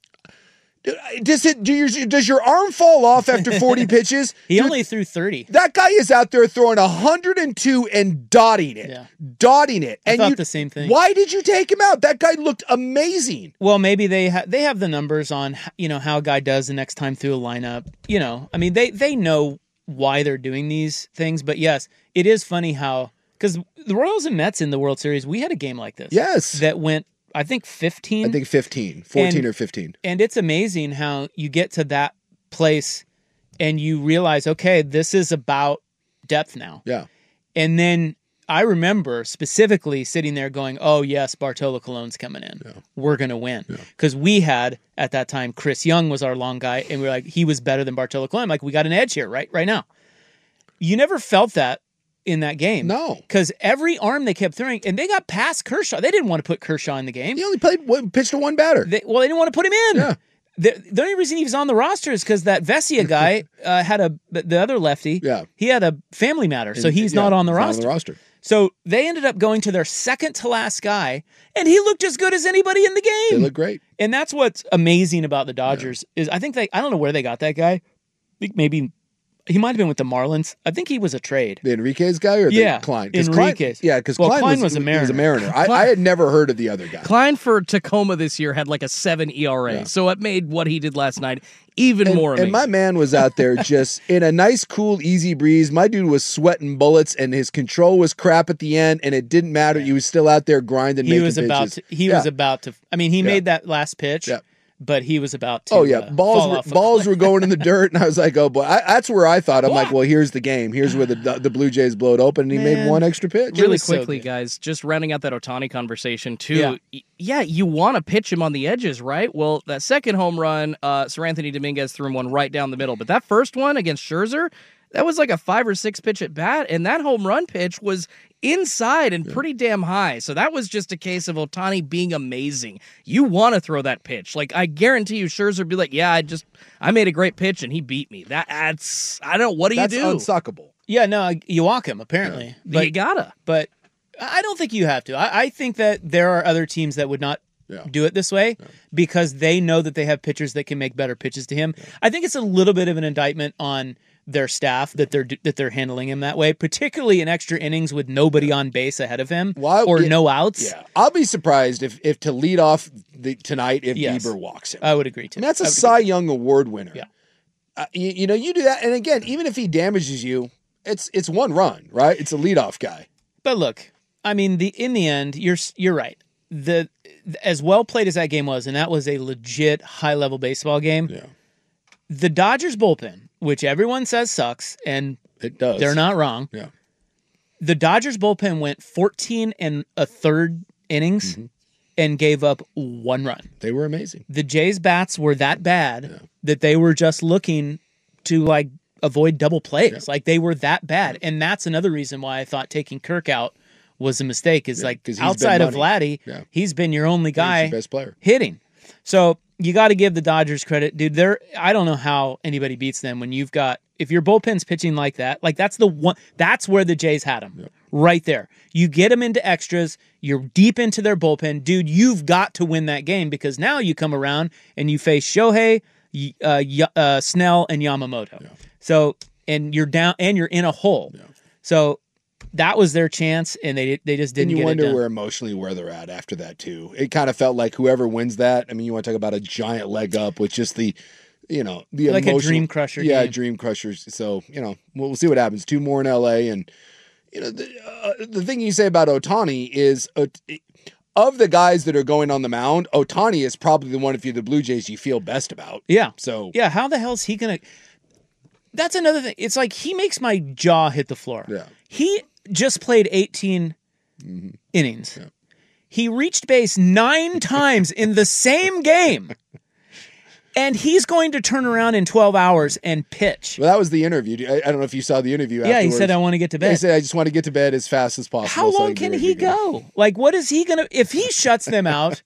dude, does it do your does your arm fall off after forty pitches? He Dude, only threw thirty. that guy is out there throwing one hundred two and dotting it. Yeah. Dotting it. I And thought you, the same thing. Why did you take him out? That guy looked amazing. Well, maybe they ha- they have the numbers on you know how a guy does the next time through a lineup. You know, I mean they they know why they're doing these things. But yes, it is funny how because the Royals and Mets in the World Series, we had a game like this. Yes. that went I think fifteen. I think fifteen, fourteen And- or fifteen. And it's amazing how you get to that place and you realize, okay, this is about depth now. Yeah. And then I remember specifically sitting there going, oh, yes, Bartolo Colon's coming in. Yeah. We're going to win. Because yeah. we had, at that time, Chris Young was our long guy, and we were like, he was better than Bartolo Colon. Like, we got an edge here right, right now. You never felt that in that game. No. Because every arm they kept throwing, and they got past Kershaw. They didn't want to put Kershaw in the game. He only played pitched to one batter. They, well, they didn't want to put him in. Yeah. The, the only reason he was on the roster is because that Vesia guy uh, had a the other lefty. Yeah. He had a family matter, so he's yeah, not on the he's roster. Not on the roster. So they ended up going to their second to last guy, and he looked as good as anybody in the game. They look great. And that's what's amazing about the Dodgers yeah. is I think they I don't know where they got that guy. I think maybe he might have been with the Marlins. I think he was a trade. The Enriquez guy or the yeah, Klein? Enriquez. Klein, yeah, because well, Klein, Klein was, was a Mariner. Was a Mariner. I, Klein, I had never heard of the other guy. Klein for Tacoma this year had like a seven E R A, yeah. so it made what he did last night even and, more amazing. And my man was out there just in a nice, cool, easy breeze. My dude was sweating bullets, and his control was crap at the end, and it didn't matter. He was still out there grinding. He making was about. pitches. To, he yeah. was about to. I mean, he yeah. made that last pitch. Yeah. But he was about to. Oh yeah, uh, balls fall were, off a balls cliff. were going in the dirt, and I was like, oh boy, I, that's where I thought. I'm like, well, here's the game. Here's where the the Blue Jays blow it open, and he Man. made one extra pitch. Really was so quickly, good. guys, just rounding out that Ohtani conversation too. Yeah, y- yeah you want to pitch him on the edges, right? Well, that second home run, uh, Sir Anthony Dominguez threw him one right down the middle, but that first one against Scherzer, that was like a five or six pitch at bat, and that home run pitch was inside and pretty damn high. So that was just a case of Ohtani being amazing. You want to throw that pitch. Like, I guarantee you Scherzer would be like, yeah, I just, I made a great pitch and he beat me. That That's, I don't know, what do That's you do? That's unsuckable. Yeah, no, you walk him, apparently. Yeah. But, you gotta. But I don't think you have to. I, I think that there are other teams that would not yeah. do it this way yeah. because they know that they have pitchers that can make better pitches to him. Yeah. I think it's a little bit of an indictment on their staff that they're that they're handling him that way, particularly in extra innings with nobody on base ahead of him well, or yeah, no outs. Yeah, I'll be surprised if if to lead off the, tonight if yes. Bieber walks him. I would agree too. And that's a Cy agree. Young Award winner. Yeah, uh, you, you know you do that, and again, even if he damages you, it's it's one run, right? It's a leadoff guy. But look, I mean, the in the end, you're you're right. The as well played as that game was, and that was a legit high level baseball game. Yeah. The Dodgers bullpen, which everyone says sucks, and it does. They're not wrong. Yeah. The Dodgers bullpen went fourteen and a third innings mm-hmm. and gave up one run. They were amazing. The Jays bats were that bad yeah. that they were just looking to like avoid double plays. Yeah. Like they were that bad. Yeah. And that's another reason why I thought taking Kirk out was a mistake is yeah, like outside of Vladdy, yeah. he's been your only guy he's the best player. hitting. So you got to give the Dodgers credit, dude. They're I don't know how anybody beats them when you've got if your bullpen's pitching like that. Like that's the one. That's where the Jays had them, yep. right there. You get them into extras. You're deep into their bullpen, dude. You've got to win that game because now you come around and you face Shohei, uh, uh, Snell, and Yamamoto. Yeah. So and you're down and you're in a hole. Yeah. So. That was their chance, and they they just didn't and you get wonder it done. Where emotionally where they're at after that too. It kind of felt like whoever wins that. I mean, you want to talk about a giant leg up with just the, you know, the like emotional, a dream crusher. Yeah, game. dream crushers. So you know, we'll, we'll see what happens. Two more in L A, and you know, the, uh, the thing you say about Ohtani is. Uh, Of the guys that are going on the mound, Ohtani is probably the one, if you're the Blue Jays, you feel best about. Yeah. So yeah, how the hell is he gonna? That's another thing. It's like he makes my jaw hit the floor. Yeah. He just played eighteen mm-hmm. innings. Yeah. He reached base nine times in the same game. And he's going to turn around in twelve hours and pitch. Well, that was the interview. I, I don't know if you saw the interview. Yeah, afterwards. he said, I want to get to bed. Yeah, he said, I just want to get to bed as fast as possible. How long so can he go? Like, what is he going to... If he shuts them out,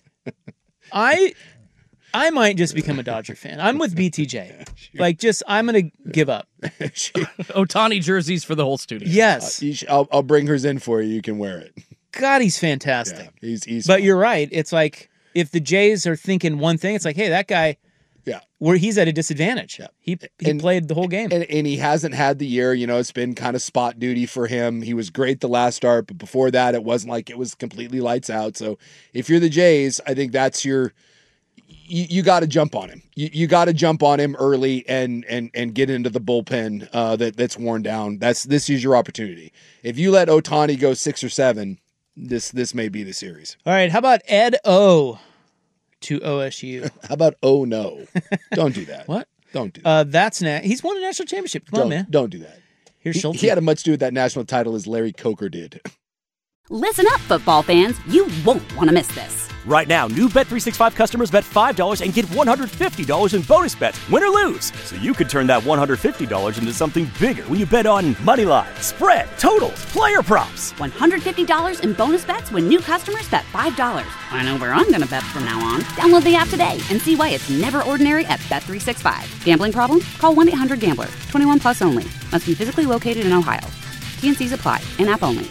I I might just become a Dodger fan. I'm with B T J. Yeah, sure. Like, just, I'm going to give up. Ohtani jerseys for the whole studio. Yes. Uh, sh- I'll, I'll bring hers in for you. You can wear it. God, he's fantastic. Yeah, he's, he's But fun. you're right. It's like... If the Jays are thinking one thing, it's like, hey, that guy, yeah, where he's at a disadvantage. Yeah. He he and, played the whole game, and, and he hasn't had the year. You know, it's been kind of spot duty for him. He was great the last start, but before that, it wasn't like it was completely lights out. So, if you're the Jays, I think that's your you, you got to jump on him. You, you got to jump on him early and and and get into the bullpen uh, that that's worn down. That's this is your opportunity. If you let Ohtani go six or seven. This this may be the series. All right, how about Ed O to O S U? How about oh no? Don't do that. What? Don't do that. Uh, that's na- He's won a national championship. Come don't, on, man. Don't do that. Here's he, Schulte. he had as much to do with that national title as Larry Coker did. Listen up, football fans. You won't want to miss this. Right now, new Bet three sixty-five customers bet five dollars and get one hundred fifty dollars in bonus bets, win or lose. So you could turn that one hundred fifty dollars into something bigger when you bet on money line, spread, totals, player props. one hundred fifty dollars in bonus bets when new customers bet five dollars. I know where I'm going to bet from now on. Download the app today and see why it's never ordinary at Bet three sixty-five. Gambling problem? Call one eight hundred gambler. twenty-one plus only. Must be physically located in Ohio. T and C's apply. In-app only.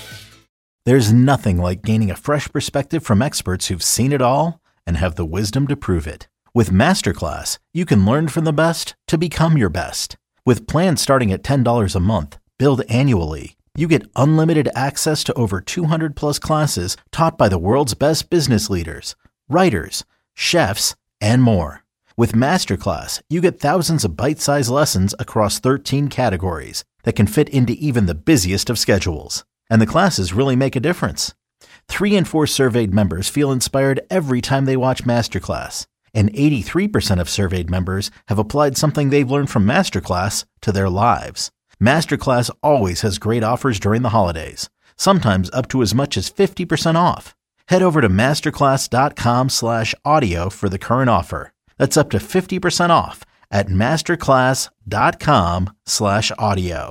There's nothing like gaining a fresh perspective from experts who've seen it all and have the wisdom to prove it. With Masterclass, you can learn from the best to become your best. With plans starting at ten dollars a month, billed annually, you get unlimited access to over two hundred plus classes taught by the world's best business leaders, writers, chefs, and more. With Masterclass, you get thousands of bite-sized lessons across thirteen categories that can fit into even the busiest of schedules. And the classes really make a difference. Three in four surveyed members feel inspired every time they watch Masterclass. And eighty-three percent of surveyed members have applied something they've learned from Masterclass to their lives. Masterclass always has great offers during the holidays, sometimes up to as much as fifty percent off. Head over to masterclass.com slash audio for the current offer. That's up to fifty percent off at masterclass.com slash audio.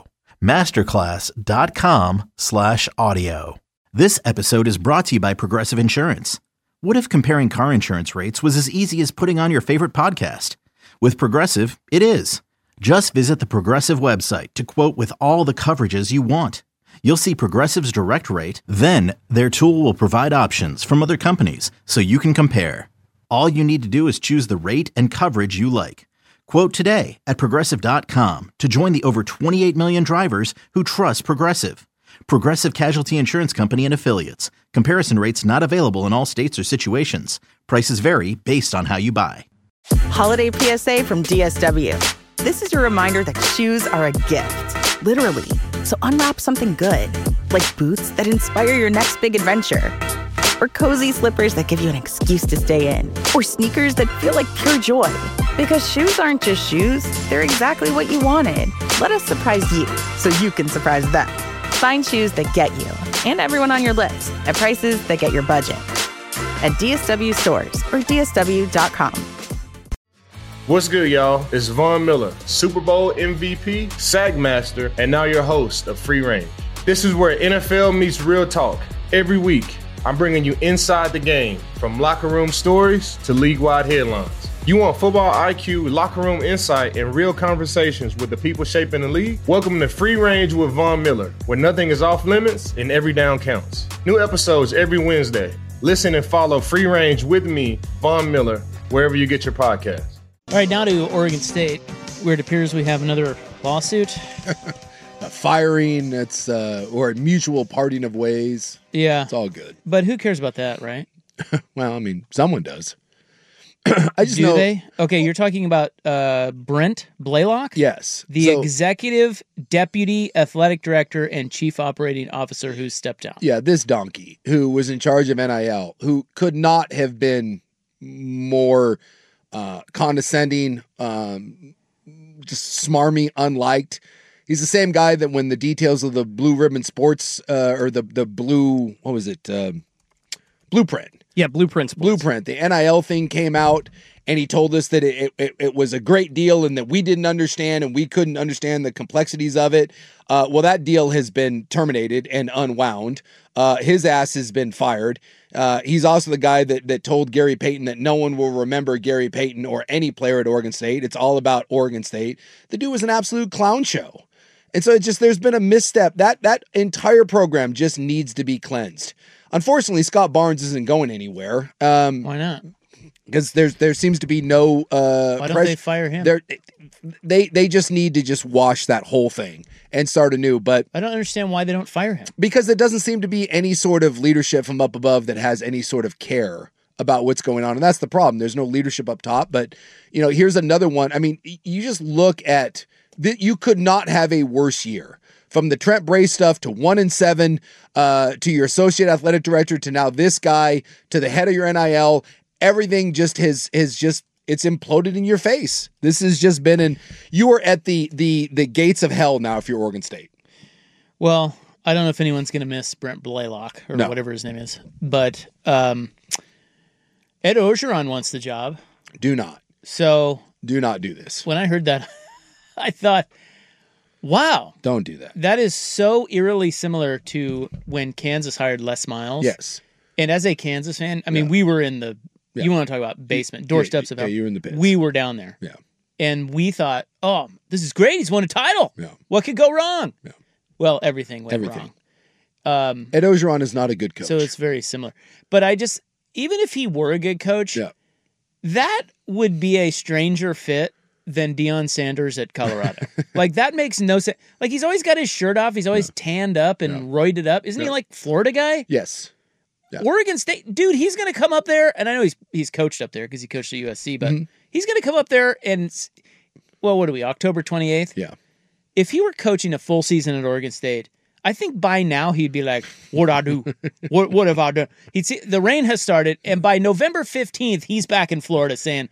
Masterclass.com slash audio. This episode is brought to you by Progressive Insurance. What if comparing car insurance rates was as easy as putting on your favorite podcast? With Progressive, it is. Just visit the Progressive website to quote with all the coverages you want. You'll see Progressive's direct rate, then their tool will provide options from other companies so you can compare. All you need to do is choose the rate and coverage you like. Quote today at Progressive dot com to join the over twenty-eight million drivers who trust Progressive. Progressive Casualty Insurance Company and Affiliates. Comparison rates not available in all states or situations. Prices vary based on how you buy. Holiday P S A from D S W. This is your reminder that shoes are a gift, literally. So unwrap something good, like boots that inspire your next big adventure. Or cozy slippers that give you an excuse to stay in. Or sneakers that feel like pure joy. Because shoes aren't just shoes, they're exactly what you wanted. Let us surprise you so you can surprise them. Find shoes that get you and everyone on your list at prices that get your budget. At D S W stores or D S W dot com. What's good, y'all? It's Von Miller, Super Bowl M V P, Sack Master, and now your host of Free Range. This is where N F L meets real talk. Every week, I'm bringing you inside the game, from locker room stories to league-wide headlines. You want football I Q, locker room insight, and real conversations with the people shaping the league? Welcome to Free Range with Von Miller, where nothing is off limits and every down counts. New episodes every Wednesday. Listen and follow Free Range with me, Von Miller, wherever you get your podcasts. All right, now to Oregon State, where it appears we have another lawsuit. A firing, it's uh, or a mutual parting of ways. Yeah. It's all good. But who cares about that, right? Well, I mean, someone does. I just Do know. they? Okay, you're talking about uh, Brent Blaylock? Yes. The So- executive deputy athletic director and chief operating officer who stepped down. Yeah, this donkey who was in charge of N I L, who could not have been more uh, condescending, um, just smarmy, unliked. He's the same guy that when the details of the Blue Ribbon Sports uh, or the the blue, what was it, um, Blueprint. Yeah, Blueprints. Blueprint. The N I L thing came out, and he told us that it, it, it was a great deal and that we didn't understand and we couldn't understand the complexities of it. Uh, well, that deal has been terminated and unwound. Uh, his ass has been fired. Uh, he's also the guy that that told Gary Payton that no one will remember Gary Payton or any player at Oregon State. It's all about Oregon State. The dude was an absolute clown show. And so it just, there's been a misstep. That that entire program just needs to be cleansed. Unfortunately, Scott Barnes isn't going anywhere. Um, Why not? Because there's there seems to be no. Uh, Why don't press- they fire him? They're, they they just need to just wash that whole thing and start anew. But I don't understand why they don't fire him. because there doesn't seem to be any sort of leadership from up above that has any sort of care about what's going on, and that's the problem. There's no leadership up top. But you know, here's another one. I mean, you just look at that. You could not have a worse year. From the Trent Bray stuff to one and seven, uh, to your associate athletic director, to now this guy, to the head of your N I L, everything just has has just it's imploded in your face. This has just been in, you are at the the the gates of hell now if you're Oregon State. Well, I don't know if anyone's going to miss Brent Blaylock or No. whatever his name is, but um, Ed Ogeron wants the job. Do not. So Do not do this. when I heard that, I thought, wow, Don't do that. that is so eerily similar to when Kansas hired Les Miles. Yes. And as a Kansas fan, I mean, Yeah. we were in the, Yeah. you want to talk about basement, doorsteps of yeah, hell. you were in the pits. We were down there. Yeah. And we thought, oh, this is great. He's won a title. Yeah. What could go wrong? Yeah. Well, everything went Everything. wrong. Um, Ed Ogeron is not a good coach. so it's very similar. But I just, even if he were a good coach, yeah. that would be a stranger fit than Deion Sanders at Colorado. Like, that makes no sense. Like, he's always got his shirt off. He's always tanned up and roided up. Isn't he Yeah. like Florida guy? Yes. Yeah. Oregon State, dude, he's going to come up there, and I know he's he's coached up there because he coached at U S C, but Mm-hmm. he's going to come up there and, s- well, what are we, October twenty-eighth? Yeah. If he were coaching a full season at Oregon State, I think by now he'd be like, what I do? what what have I done? He'd see the rain has started, and by November fifteenth, he's back in Florida saying,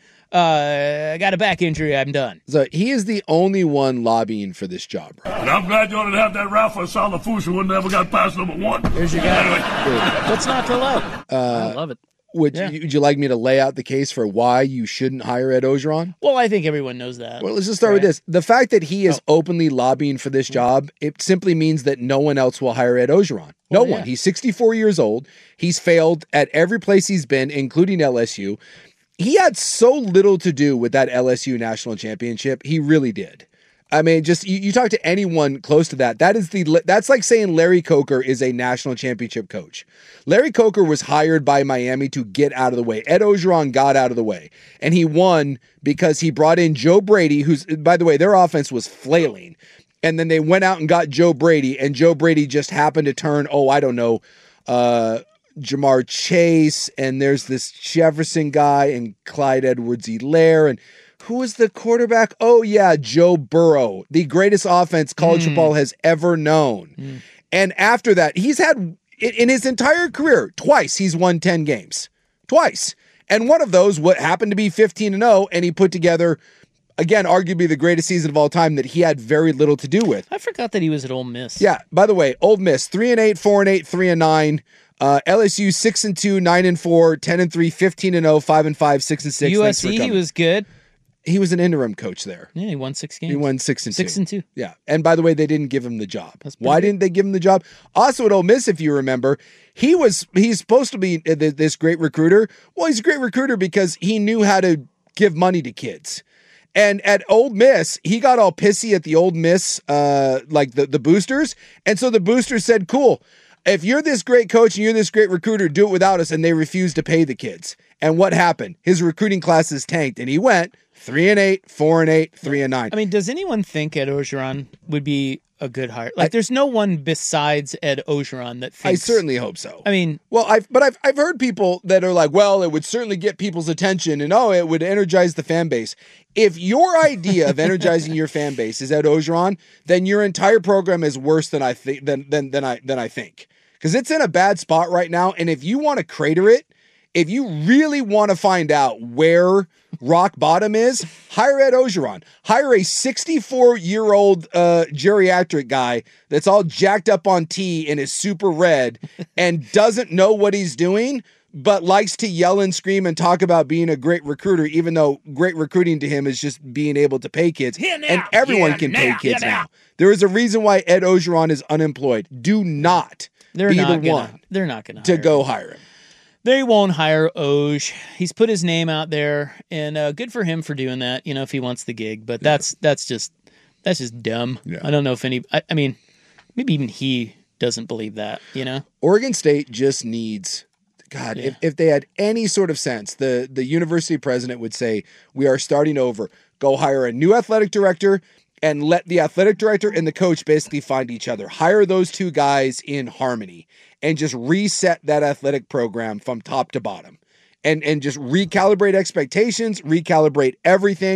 uh, I got a back injury, I'm done. So he is the only one lobbying for this job. Right? And I'm glad you didn't have that Ralph Salafusa would never got past number one. There's your guy. What's not to love? I love it. Would, Yeah. you, would you like me to lay out the case for why you shouldn't hire Ed Ogeron? Well, I think everyone knows that. Well, let's just start with Right. this. The fact that he is openly lobbying for this job, it simply means that no one else will hire Ed Ogeron. No Well, yeah. one. He's sixty-four years old. He's failed at every place he's been, including L S U. He had so little to do with that L S U national championship. He really did. I mean, just you, you talk to anyone close to that. That is the that's like saying Larry Coker is a national championship coach. Larry Coker was hired by Miami to get out of the way. Ed Ogeron got out of the way, and he won because he brought in Joe Brady, who's, by the way, their offense was flailing, and then they went out and got Joe Brady, and Joe Brady just happened to turn, oh, I don't know, uh, Jamar Chase, and there's this Jefferson guy, and Clyde Edwards-Helaire, and who is the quarterback? Oh, yeah, Joe Burrow, the greatest offense college Mm. football has ever known. Mm. And after that, he's had, in in his entire career, twice he's won ten games. Twice. And one of those what happened to be fifteen and oh, and he put together, again, arguably the greatest season of all time that he had very little to do with. I forgot that he was at Ole Miss. Yeah, by the way, Old Miss, three and eight, four and eight, three and nine. Uh, L S U six and two, nine and four, ten and three, fifteen and oh, five and five, six and six. U Thanks S for C, he coming. was good. He was an interim coach there. Yeah, he won six games. He won six and Six two. and two. Yeah. And by the way, they didn't give him the job. That's pretty Why good. didn't they give him the job? Also at Ole Miss, if you remember, he was he's supposed to be th- this great recruiter. Well, he's a great recruiter because he knew how to give money to kids. And at Ole Miss, he got all pissy at the Ole Miss, uh, like the, the boosters. And so the boosters said, cool, if you're this great coach and you're this great recruiter, do it without us. And they refused to pay the kids. And what happened? His recruiting classes tanked, and he went three and eight, four and eight, three and nine. I mean, does anyone think Ed Ogeron would be a good hire? Like, there's no one besides Ed Ogeron that thinks. I certainly hope so. I mean, well, I've but I've I've heard people that are like, well, it would certainly get people's attention, and oh, it would energize the fan base. If your idea of energizing your fan base is Ed Ogeron, then your entire program is worse than I think than than than I than I think, because it's in a bad spot right now. And if you want to crater it, if you really want to find out where rock bottom is, hire Ed Ogeron. Hire a sixty-four-year-old uh, geriatric guy that's all jacked up on tea and is super red and doesn't know what he's doing, but likes to yell and scream and talk about being a great recruiter, even though great recruiting to him is just being able to pay kids. And everyone Yeah, can now, pay kids yeah, now. now. There is a reason why Ed Ogeron is unemployed. Do not they're be not the gonna, one They're not going to go hire him. They won't hire Oj. He's put his name out there, and uh, good for him for doing that. You know, if he wants the gig, but that's that's just that's just dumb. Yeah. I don't know if any. I, I mean, maybe even he doesn't believe that. You know, Oregon State just needs, God, Yeah. if, if they had any sort of sense, the, the university president would say, we are starting over. Go hire a new athletic director and let the athletic director and the coach basically find each other. Hire those two guys in harmony and just reset that athletic program from top to bottom. And, and just recalibrate expectations, recalibrate everything,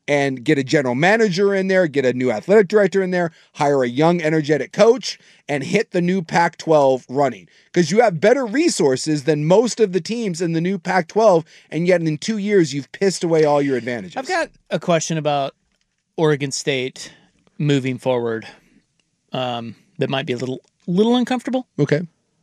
and get a general manager in there, get a new athletic director in there, hire a young, energetic coach, and hit the new Pac twelve running. Because you have better resources than most of the teams in the new Pac twelve, and yet in two years you've pissed away all your advantages. I've got a question about Oregon State moving forward um, that might be a little little uncomfortable. Okay.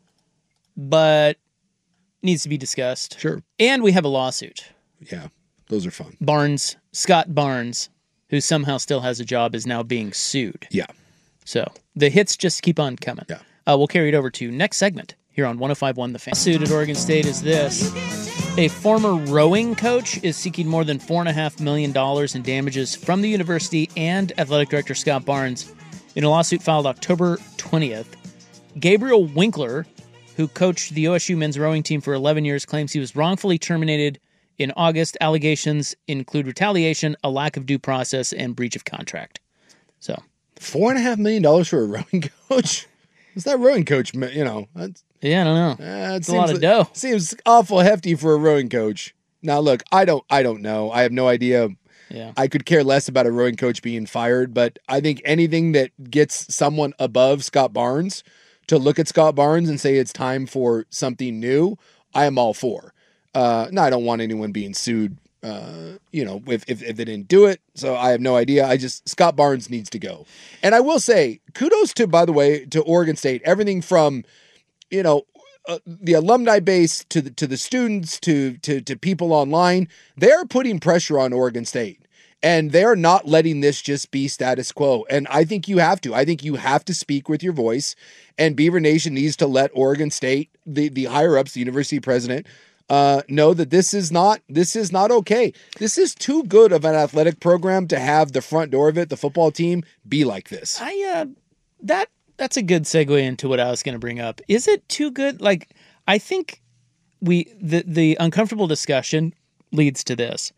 But needs to be discussed. Sure. And we have a lawsuit. Yeah, those are fun. Barnes, Scott Barnes, who somehow still has a job, is now being sued. Yeah. So the hits just keep on coming. Yeah. Uh, we'll carry it over to next segment here on one oh five point one The Fan. Suit at Oregon State is this. A former rowing coach is seeking more than four point five million dollars in damages from the university and athletic director Scott Barnes in a lawsuit filed October twentieth. Gabriel Winkler, who coached the O S U men's rowing team for eleven years, claims he was wrongfully terminated in August. Allegations include retaliation, a lack of due process, and breach of contract. So, Four and a half million dollars for a rowing coach? What's that rowing coach, you know? That's, yeah, I don't know. Uh, it It's a seems lot of like- dough. Seems awful hefty for a rowing coach. Now, look, I don't, I don't know. I have no idea. Yeah. I could care less about a rowing coach being fired, but I think anything that gets someone above Scott Barnes to look at Scott Barnes and say it's time for something new, I am all for. Uh, no, I don't want anyone being sued, uh, you know, if, if, if they didn't do it. So I have no idea. I just, Scott Barnes needs to go. And I will say, kudos to, by the way, to Oregon State, everything from, you know, uh, the alumni base to the, to the students, to, to, to people online, they're putting pressure on Oregon State. And they're not letting this just be status quo. And I think you have to. I think you have to speak with your voice. And Beaver Nation needs to let Oregon State, the, the higher-ups, the university president, uh, know that this is not this is not okay. This is too good of an athletic program to have the front door of it, the football team, be like this. I uh, that that's a good segue into what I was going to bring up. Is it too good? Like, I think we the the uncomfortable discussion leads to this.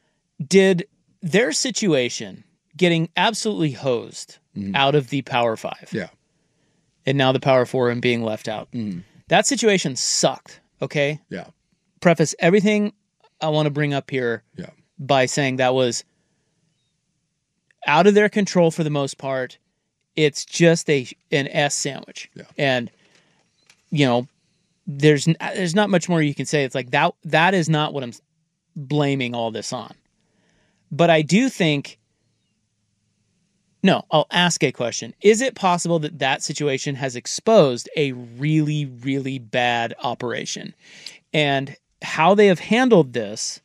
Did their situation getting absolutely hosed mm-hmm. out of the Power Five, yeah, and now the Power Four and being left out, mm-hmm. that situation sucked. Okay, yeah. Preface everything I want to bring up here yeah. by saying that was out of their control for the most part. It's just a an S sandwich, yeah. and you know, there's there's not much more you can say. It's like that that is not what I'm blaming all this on. But I do think, no, I'll ask a question. Is it possible that that situation has exposed a really, really bad operation? And how they have handled this,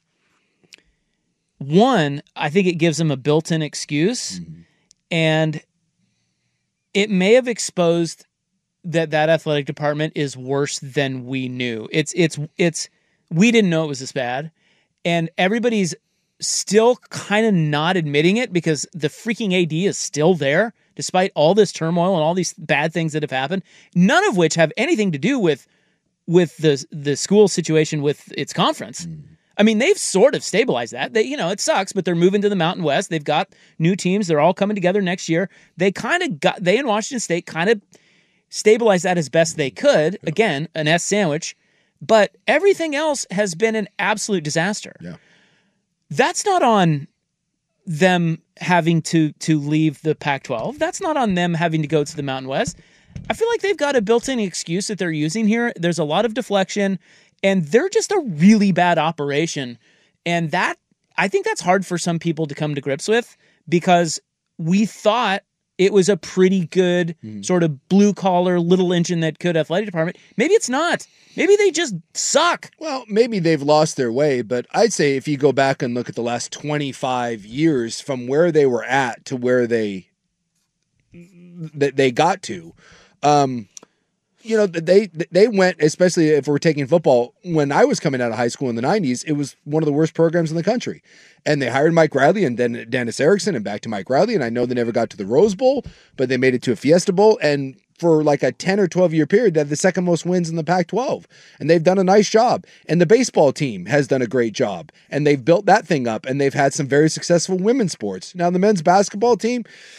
one, I think it gives them a built-in excuse, mm-hmm. and it may have exposed that that athletic department is worse than we knew. It's, it's, it's, we didn't know it was this bad, and everybody's still kind of not admitting it because the freaking A D is still there despite all this turmoil and all these bad things that have happened, none of which have anything to do with with the the school situation with its conference. Mm. I mean, they've sort of stabilized that. They, you know, it sucks, but they're moving to the Mountain West. They've got new teams. They're all coming together next year. They kind of got, they in Washington State kind of stabilized that as best they could. Yeah. Again, an S sandwich. But everything else has been an absolute disaster. Yeah. That's not on them having to to leave the Pac twelve. That's not on them having to go to the Mountain West. I feel like they've got a built-in excuse that they're using here. There's a lot of deflection, and they're just a really bad operation. And that, I think that's hard for some people to come to grips with because we thought it was a pretty good mm. sort of blue-collar little engine that could athletic department. Maybe it's not. Maybe they just suck. Well, maybe they've lost their way, but I'd say if you go back and look at the last twenty-five years from where they were at to where they that they got to, um, you know, they they went, especially if we're taking football, when I was coming out of high school in the nineties, it was one of the worst programs in the country. And they hired Mike Riley and then Dennis Erickson and back to Mike Riley. And I know they never got to the Rose Bowl, but they made it to a Fiesta Bowl. And for like a ten or twelve year period, they had the second most wins in the Pac twelve. And they've done a nice job. And the baseball team has done a great job. And they've built that thing up. And they've had some very successful women's sports. Now, the men's basketball team,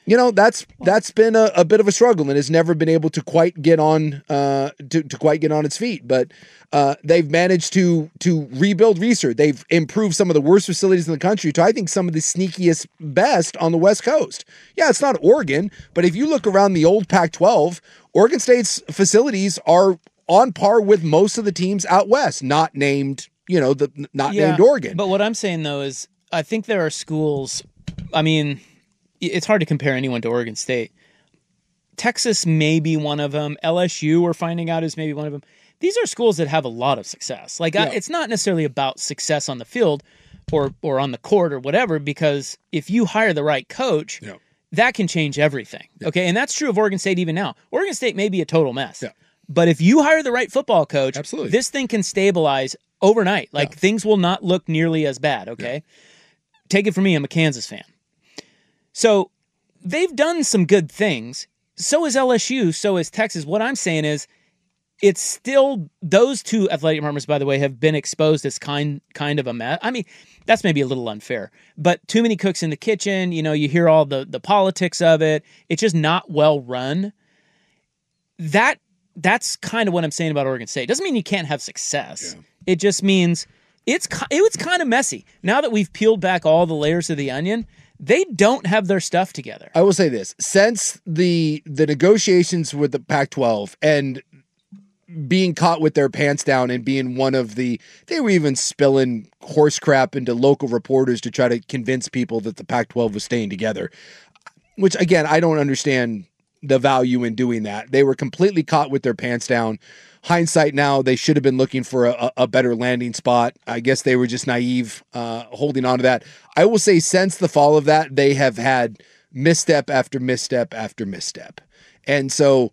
you know, that's that's been a, a bit of a struggle and has never been able to quite get on uh, to, to quite get on its feet. But uh, they've managed to to rebuild research. They've improved some of the worst facilities in the country to, I think, some of the sneakiest best on the West Coast. Yeah, it's not Oregon, but if you look around the old Pac twelve, Oregon State's facilities are on par with most of the teams out west, not named, you know, the not Yeah, named Oregon. But what I'm saying, though, is I think there are schools, I mean, it's hard to compare anyone to Oregon State. Texas may be one of them. L S U, we're finding out, is maybe one of them. These are schools that have a lot of success. Like, Yeah. I, it's not necessarily about success on the field or or on the court or whatever, because if you hire the right coach, Yeah. that can change everything. Okay, and that's true of Oregon State even now. Oregon State may be a total mess. Yeah. But if you hire the right football coach, Absolutely. this thing can stabilize overnight. Like, Yeah. things will not look nearly as bad, okay? Take it from me, I'm a Kansas fan. So they've done some good things. So is L S U, so is Texas. What I'm saying is it's still, those two athletic departments, by the way, have been exposed as kind kind of a mess. I mean, that's maybe a little unfair, but too many cooks in the kitchen. You know, you hear all the, the politics of it. It's just not well run. That That's kind of what I'm saying about Oregon State. Doesn't mean you can't have success. Yeah. It just means it's it was kind of messy. Now that we've peeled back all the layers of the onion, they don't have their stuff together. I will say this: since the the negotiations with the Pac twelve and being caught with their pants down and being one of the, they were even spilling horse crap into local reporters to try to convince people that the Pac twelve was staying together, which again, I don't understand the value in doing that. They were completely caught with their pants down. Hindsight now, they should have been looking for a, a better landing spot. I guess they were just naive, uh, holding on to that. I will say since the fall of that, they have had misstep after misstep after misstep. And so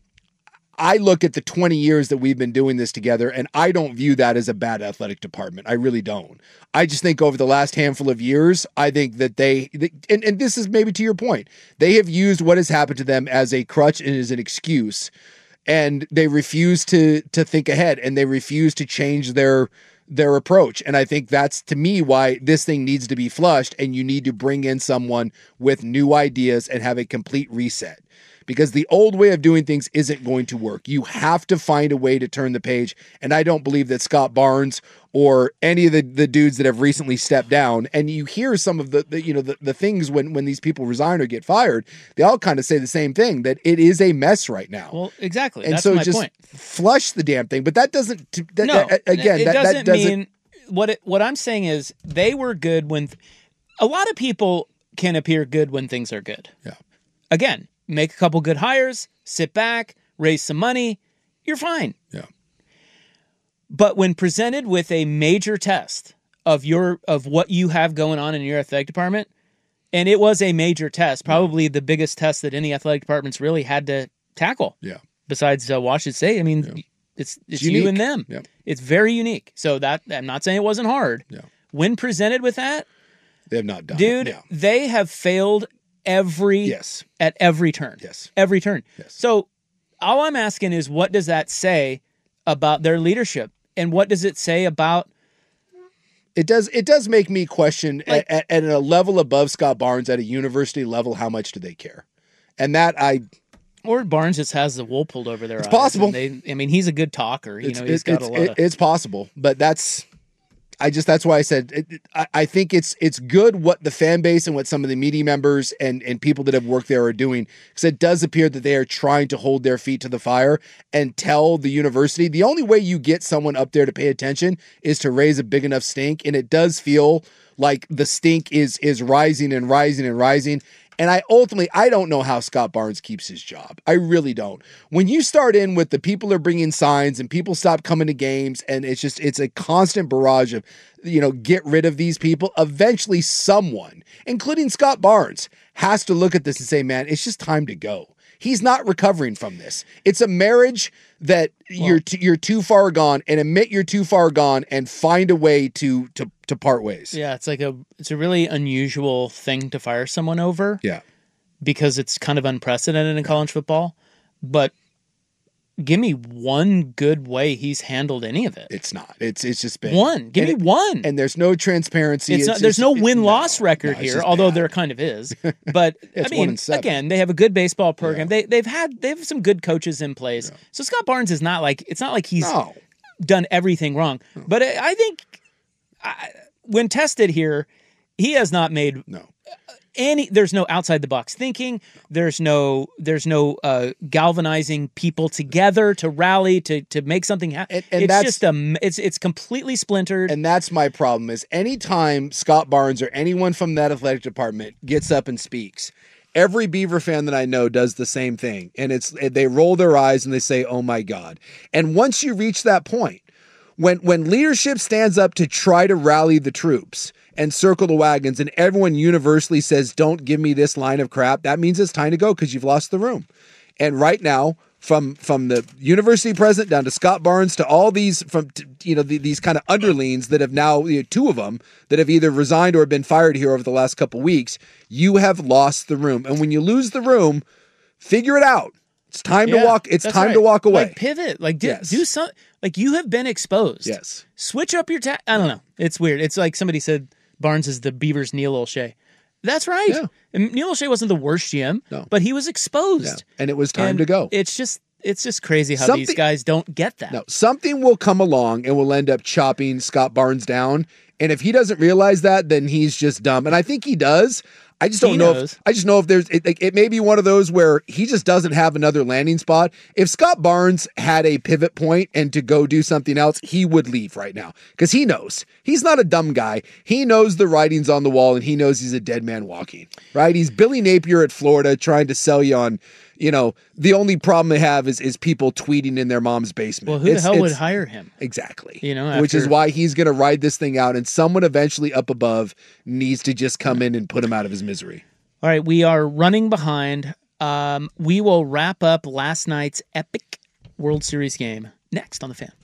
I look at the twenty years that we've been doing this together, and I don't view that as a bad athletic department. I really don't. I just think over the last handful of years, I think that they, and, and this is maybe to your point, they have used what has happened to them as a crutch and as an excuse, and they refuse to to think ahead, and they refuse to change their their approach. And I think that's, to me, why this thing needs to be flushed, and you need to bring in someone with new ideas and have a complete reset. Because the old way of doing things isn't going to work. You have to find a way to turn the page. And I don't believe that Scott Barnes or any of the, the dudes that have recently stepped down, and you hear some of the, the you know, the, the things when, when these people resign or get fired, they all kind of say the same thing, that it is a mess right now. Well, exactly. And That's so my just point. flush the damn thing. But that doesn't, that, No, that, again, it that, doesn't that doesn't mean what it, what I'm saying is they were good when a lot of people can appear good when things are good. Yeah. Again, make a couple good hires, sit back, raise some money, you're fine. Yeah. But when presented with a major test of your of what you have going on in your athletic department, and it was a major test, probably the biggest test that any athletic department's really had to tackle. Yeah. Besides uh, Washington State, I mean, Yeah. it's it's, It's you unique. and them. Yeah. It's very unique. So that I'm not saying it wasn't hard. Yeah. When presented with that, They have not done dude, it. Yeah. they have failed every Yes. at every turn. Yes. Every turn. Yes. So all I'm asking is, what does that say about their leadership? And what does it say about It does. It does make me question Like- at, at, at a level above Scott Barnes at a university level, how much do they care? And that I, or Barnes just has the wool pulled over their It's eyes? possible. and They, I mean, he's a good talker. You it's, know, he's it- got it's, a lot it- of. it's possible, but that's, I just, that's why I said, it, it- I, I think it's, it's good what the fan base and what some of the media members and, and people that have worked there are doing. Because it does appear that they are trying to hold their feet to the fire and tell the university, the only way you get someone up there to pay attention is to raise a big enough stink. And it does feel like the stink is, is rising and rising and rising. And I ultimately, I don't know how Scott Barnes keeps his job. I really don't. When you start in with the people are bringing signs and people stop coming to games, and it's just, it's a constant barrage of, you know, get rid of these people. Eventually someone, including Scott Barnes, has to look at this and say, man, it's just time to go. He's not recovering from this. It's a marriage that you're t- you're too far gone, and admit you're too far gone and find a way to to to part ways. Yeah, it's like a it's a really unusual thing to fire someone over. Yeah. Because it's kind of unprecedented in college football. But give me one good way he's handled any of it. It's not. It's it's just been one. Give me it, one. And there's no transparency. It's it's not, just, there's no it, win-loss no, record no, here, although bad. there kind of is. But I one mean, and seven. again, they have a good baseball program. Yeah. They they've had they have some good coaches in place. Yeah. So Scott Barnes is not like it's not like he's no. done everything wrong. No. But I, I think I, when tested here, he has not made no. Any there's no outside the box thinking. There's no there's no uh, galvanizing people together to rally to to make something happen. And, and it's that's, just a it's it's completely splintered. And that's my problem. Is anytime Scott Barnes or anyone from that athletic department gets up and speaks, every Beaver fan that I know does the same thing, and it's they roll their eyes and they say, "Oh my God!" And once you reach that point, when when leadership stands up to try to rally the troops and circle the wagons, and everyone universally says, "Don't give me this line of crap," that means it's time to go because you've lost the room. And right now, from from the university president down to Scott Barnes to all these from you know the, these kind of underlings that have now you know, two of them that have either resigned or been fired here over the last couple of weeks, you have lost the room. And when you lose the room, figure it out. It's time yeah, to walk. It's time right. to walk away. Like pivot. Like do, yes. do some. Like you have been exposed. Yes. Switch up your. Ta- I don't know. It's weird. It's like somebody said Barnes is the Beavers' Neil O'Shea. That's right. Yeah. And Neil O'Shea wasn't the worst G M, no. but he was exposed. Yeah. And it was time and to go. It's just it's just crazy how something, these guys don't get that. No, something will come along and will end up chopping Scott Barnes down. And if he doesn't realize that, then he's just dumb. And I think he does. I just don't he know. Knows. If, I just know if there's. It, it may be one of those where he just doesn't have another landing spot. If Scott Barnes had a pivot point and to go do something else, he would leave right now because he knows he's not a dumb guy. He knows the writing's on the wall, and he knows he's a dead man walking. Right? He's Billy Napier at Florida trying to sell you on. You know, the only problem they have is is people tweeting in their mom's basement. Well, who it's, the hell it's, would hire him? Exactly. You know, after... which is why he's going to ride this thing out, and someone eventually up above needs to just come in and put him out of his misery. All right, we are running behind. Um, we will wrap up last night's epic World Series game next on The Fan.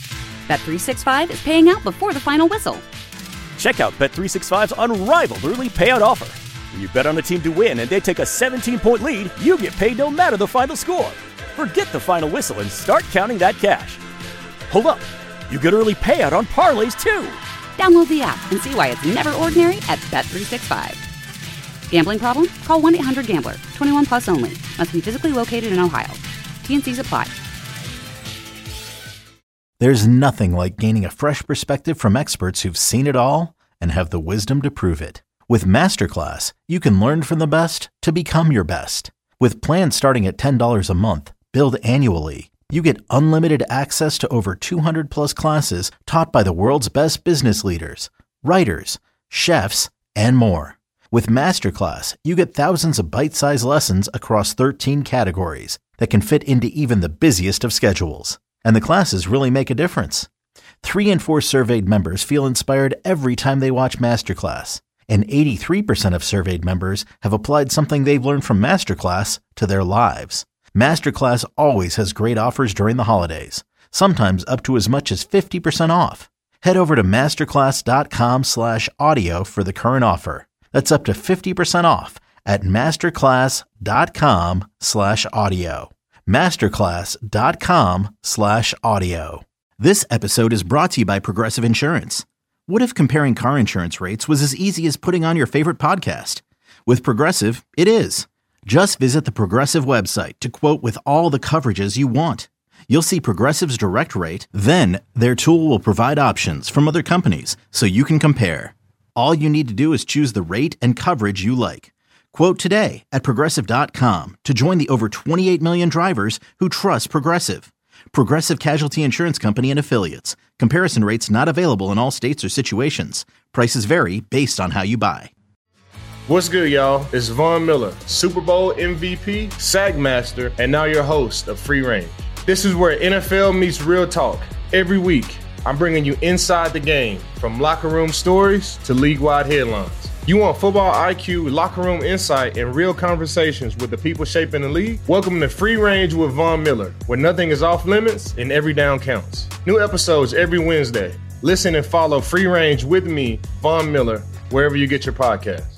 Bet three sixty-five is paying out before the final whistle. Check out Bet three sixty-five's unrivaled early payout offer. When you bet on a team to win and they take a seventeen-point lead, you get paid no matter the final score. Forget the final whistle and start counting that cash. Hold up. You get early payout on parlays, too. Download the app and see why it's never ordinary at Bet three sixty-five. Gambling problem? Call one eight hundred gambler. twenty-one plus only. Must be physically located in Ohio. T N Cs apply. There's nothing like gaining a fresh perspective from experts who've seen it all and have the wisdom to prove it. With Masterclass, you can learn from the best to become your best. With plans starting at ten dollars a month, billed annually, you get unlimited access to over two hundred plus classes taught by the world's best business leaders, writers, chefs, and more. With Masterclass, you get thousands of bite-sized lessons across thirteen categories that can fit into even the busiest of schedules. And the classes really make a difference. Three in four surveyed members feel inspired every time they watch Masterclass. And eighty-three percent of surveyed members have applied something they've learned from Masterclass to their lives. Masterclass always has great offers during the holidays, sometimes up to as much as fifty percent off. Head over to masterclass.com slash audio for the current offer. That's up to fifty percent off at masterclass.com slash audio. Masterclass.com slash audio. This episode is brought to you by Progressive Insurance. What if comparing car insurance rates was as easy as putting on your favorite podcast? With Progressive, it is. Just visit the Progressive website to quote with all the coverages you want. You'll see Progressive's direct rate, then their tool will provide options from other companies so you can compare. All you need to do is choose the rate and coverage you like. Quote today at Progressive dot com to join the over twenty-eight million drivers who trust Progressive. Progressive Casualty Insurance Company and Affiliates. Comparison rates not available in all states or situations. Prices vary based on how you buy. What's good, y'all? It's Von Miller, Super Bowl M V P, Sack Master, and now your host of Free Range. This is where N F L meets real talk. Every week, I'm bringing you inside the game, from locker room stories to league-wide headlines. You want football I Q, locker room insight, and real conversations with the people shaping the league? Welcome to Free Range with Von Miller, where nothing is off limits and every down counts. New episodes every Wednesday. Listen and follow Free Range with me, Von Miller, wherever you get your podcasts.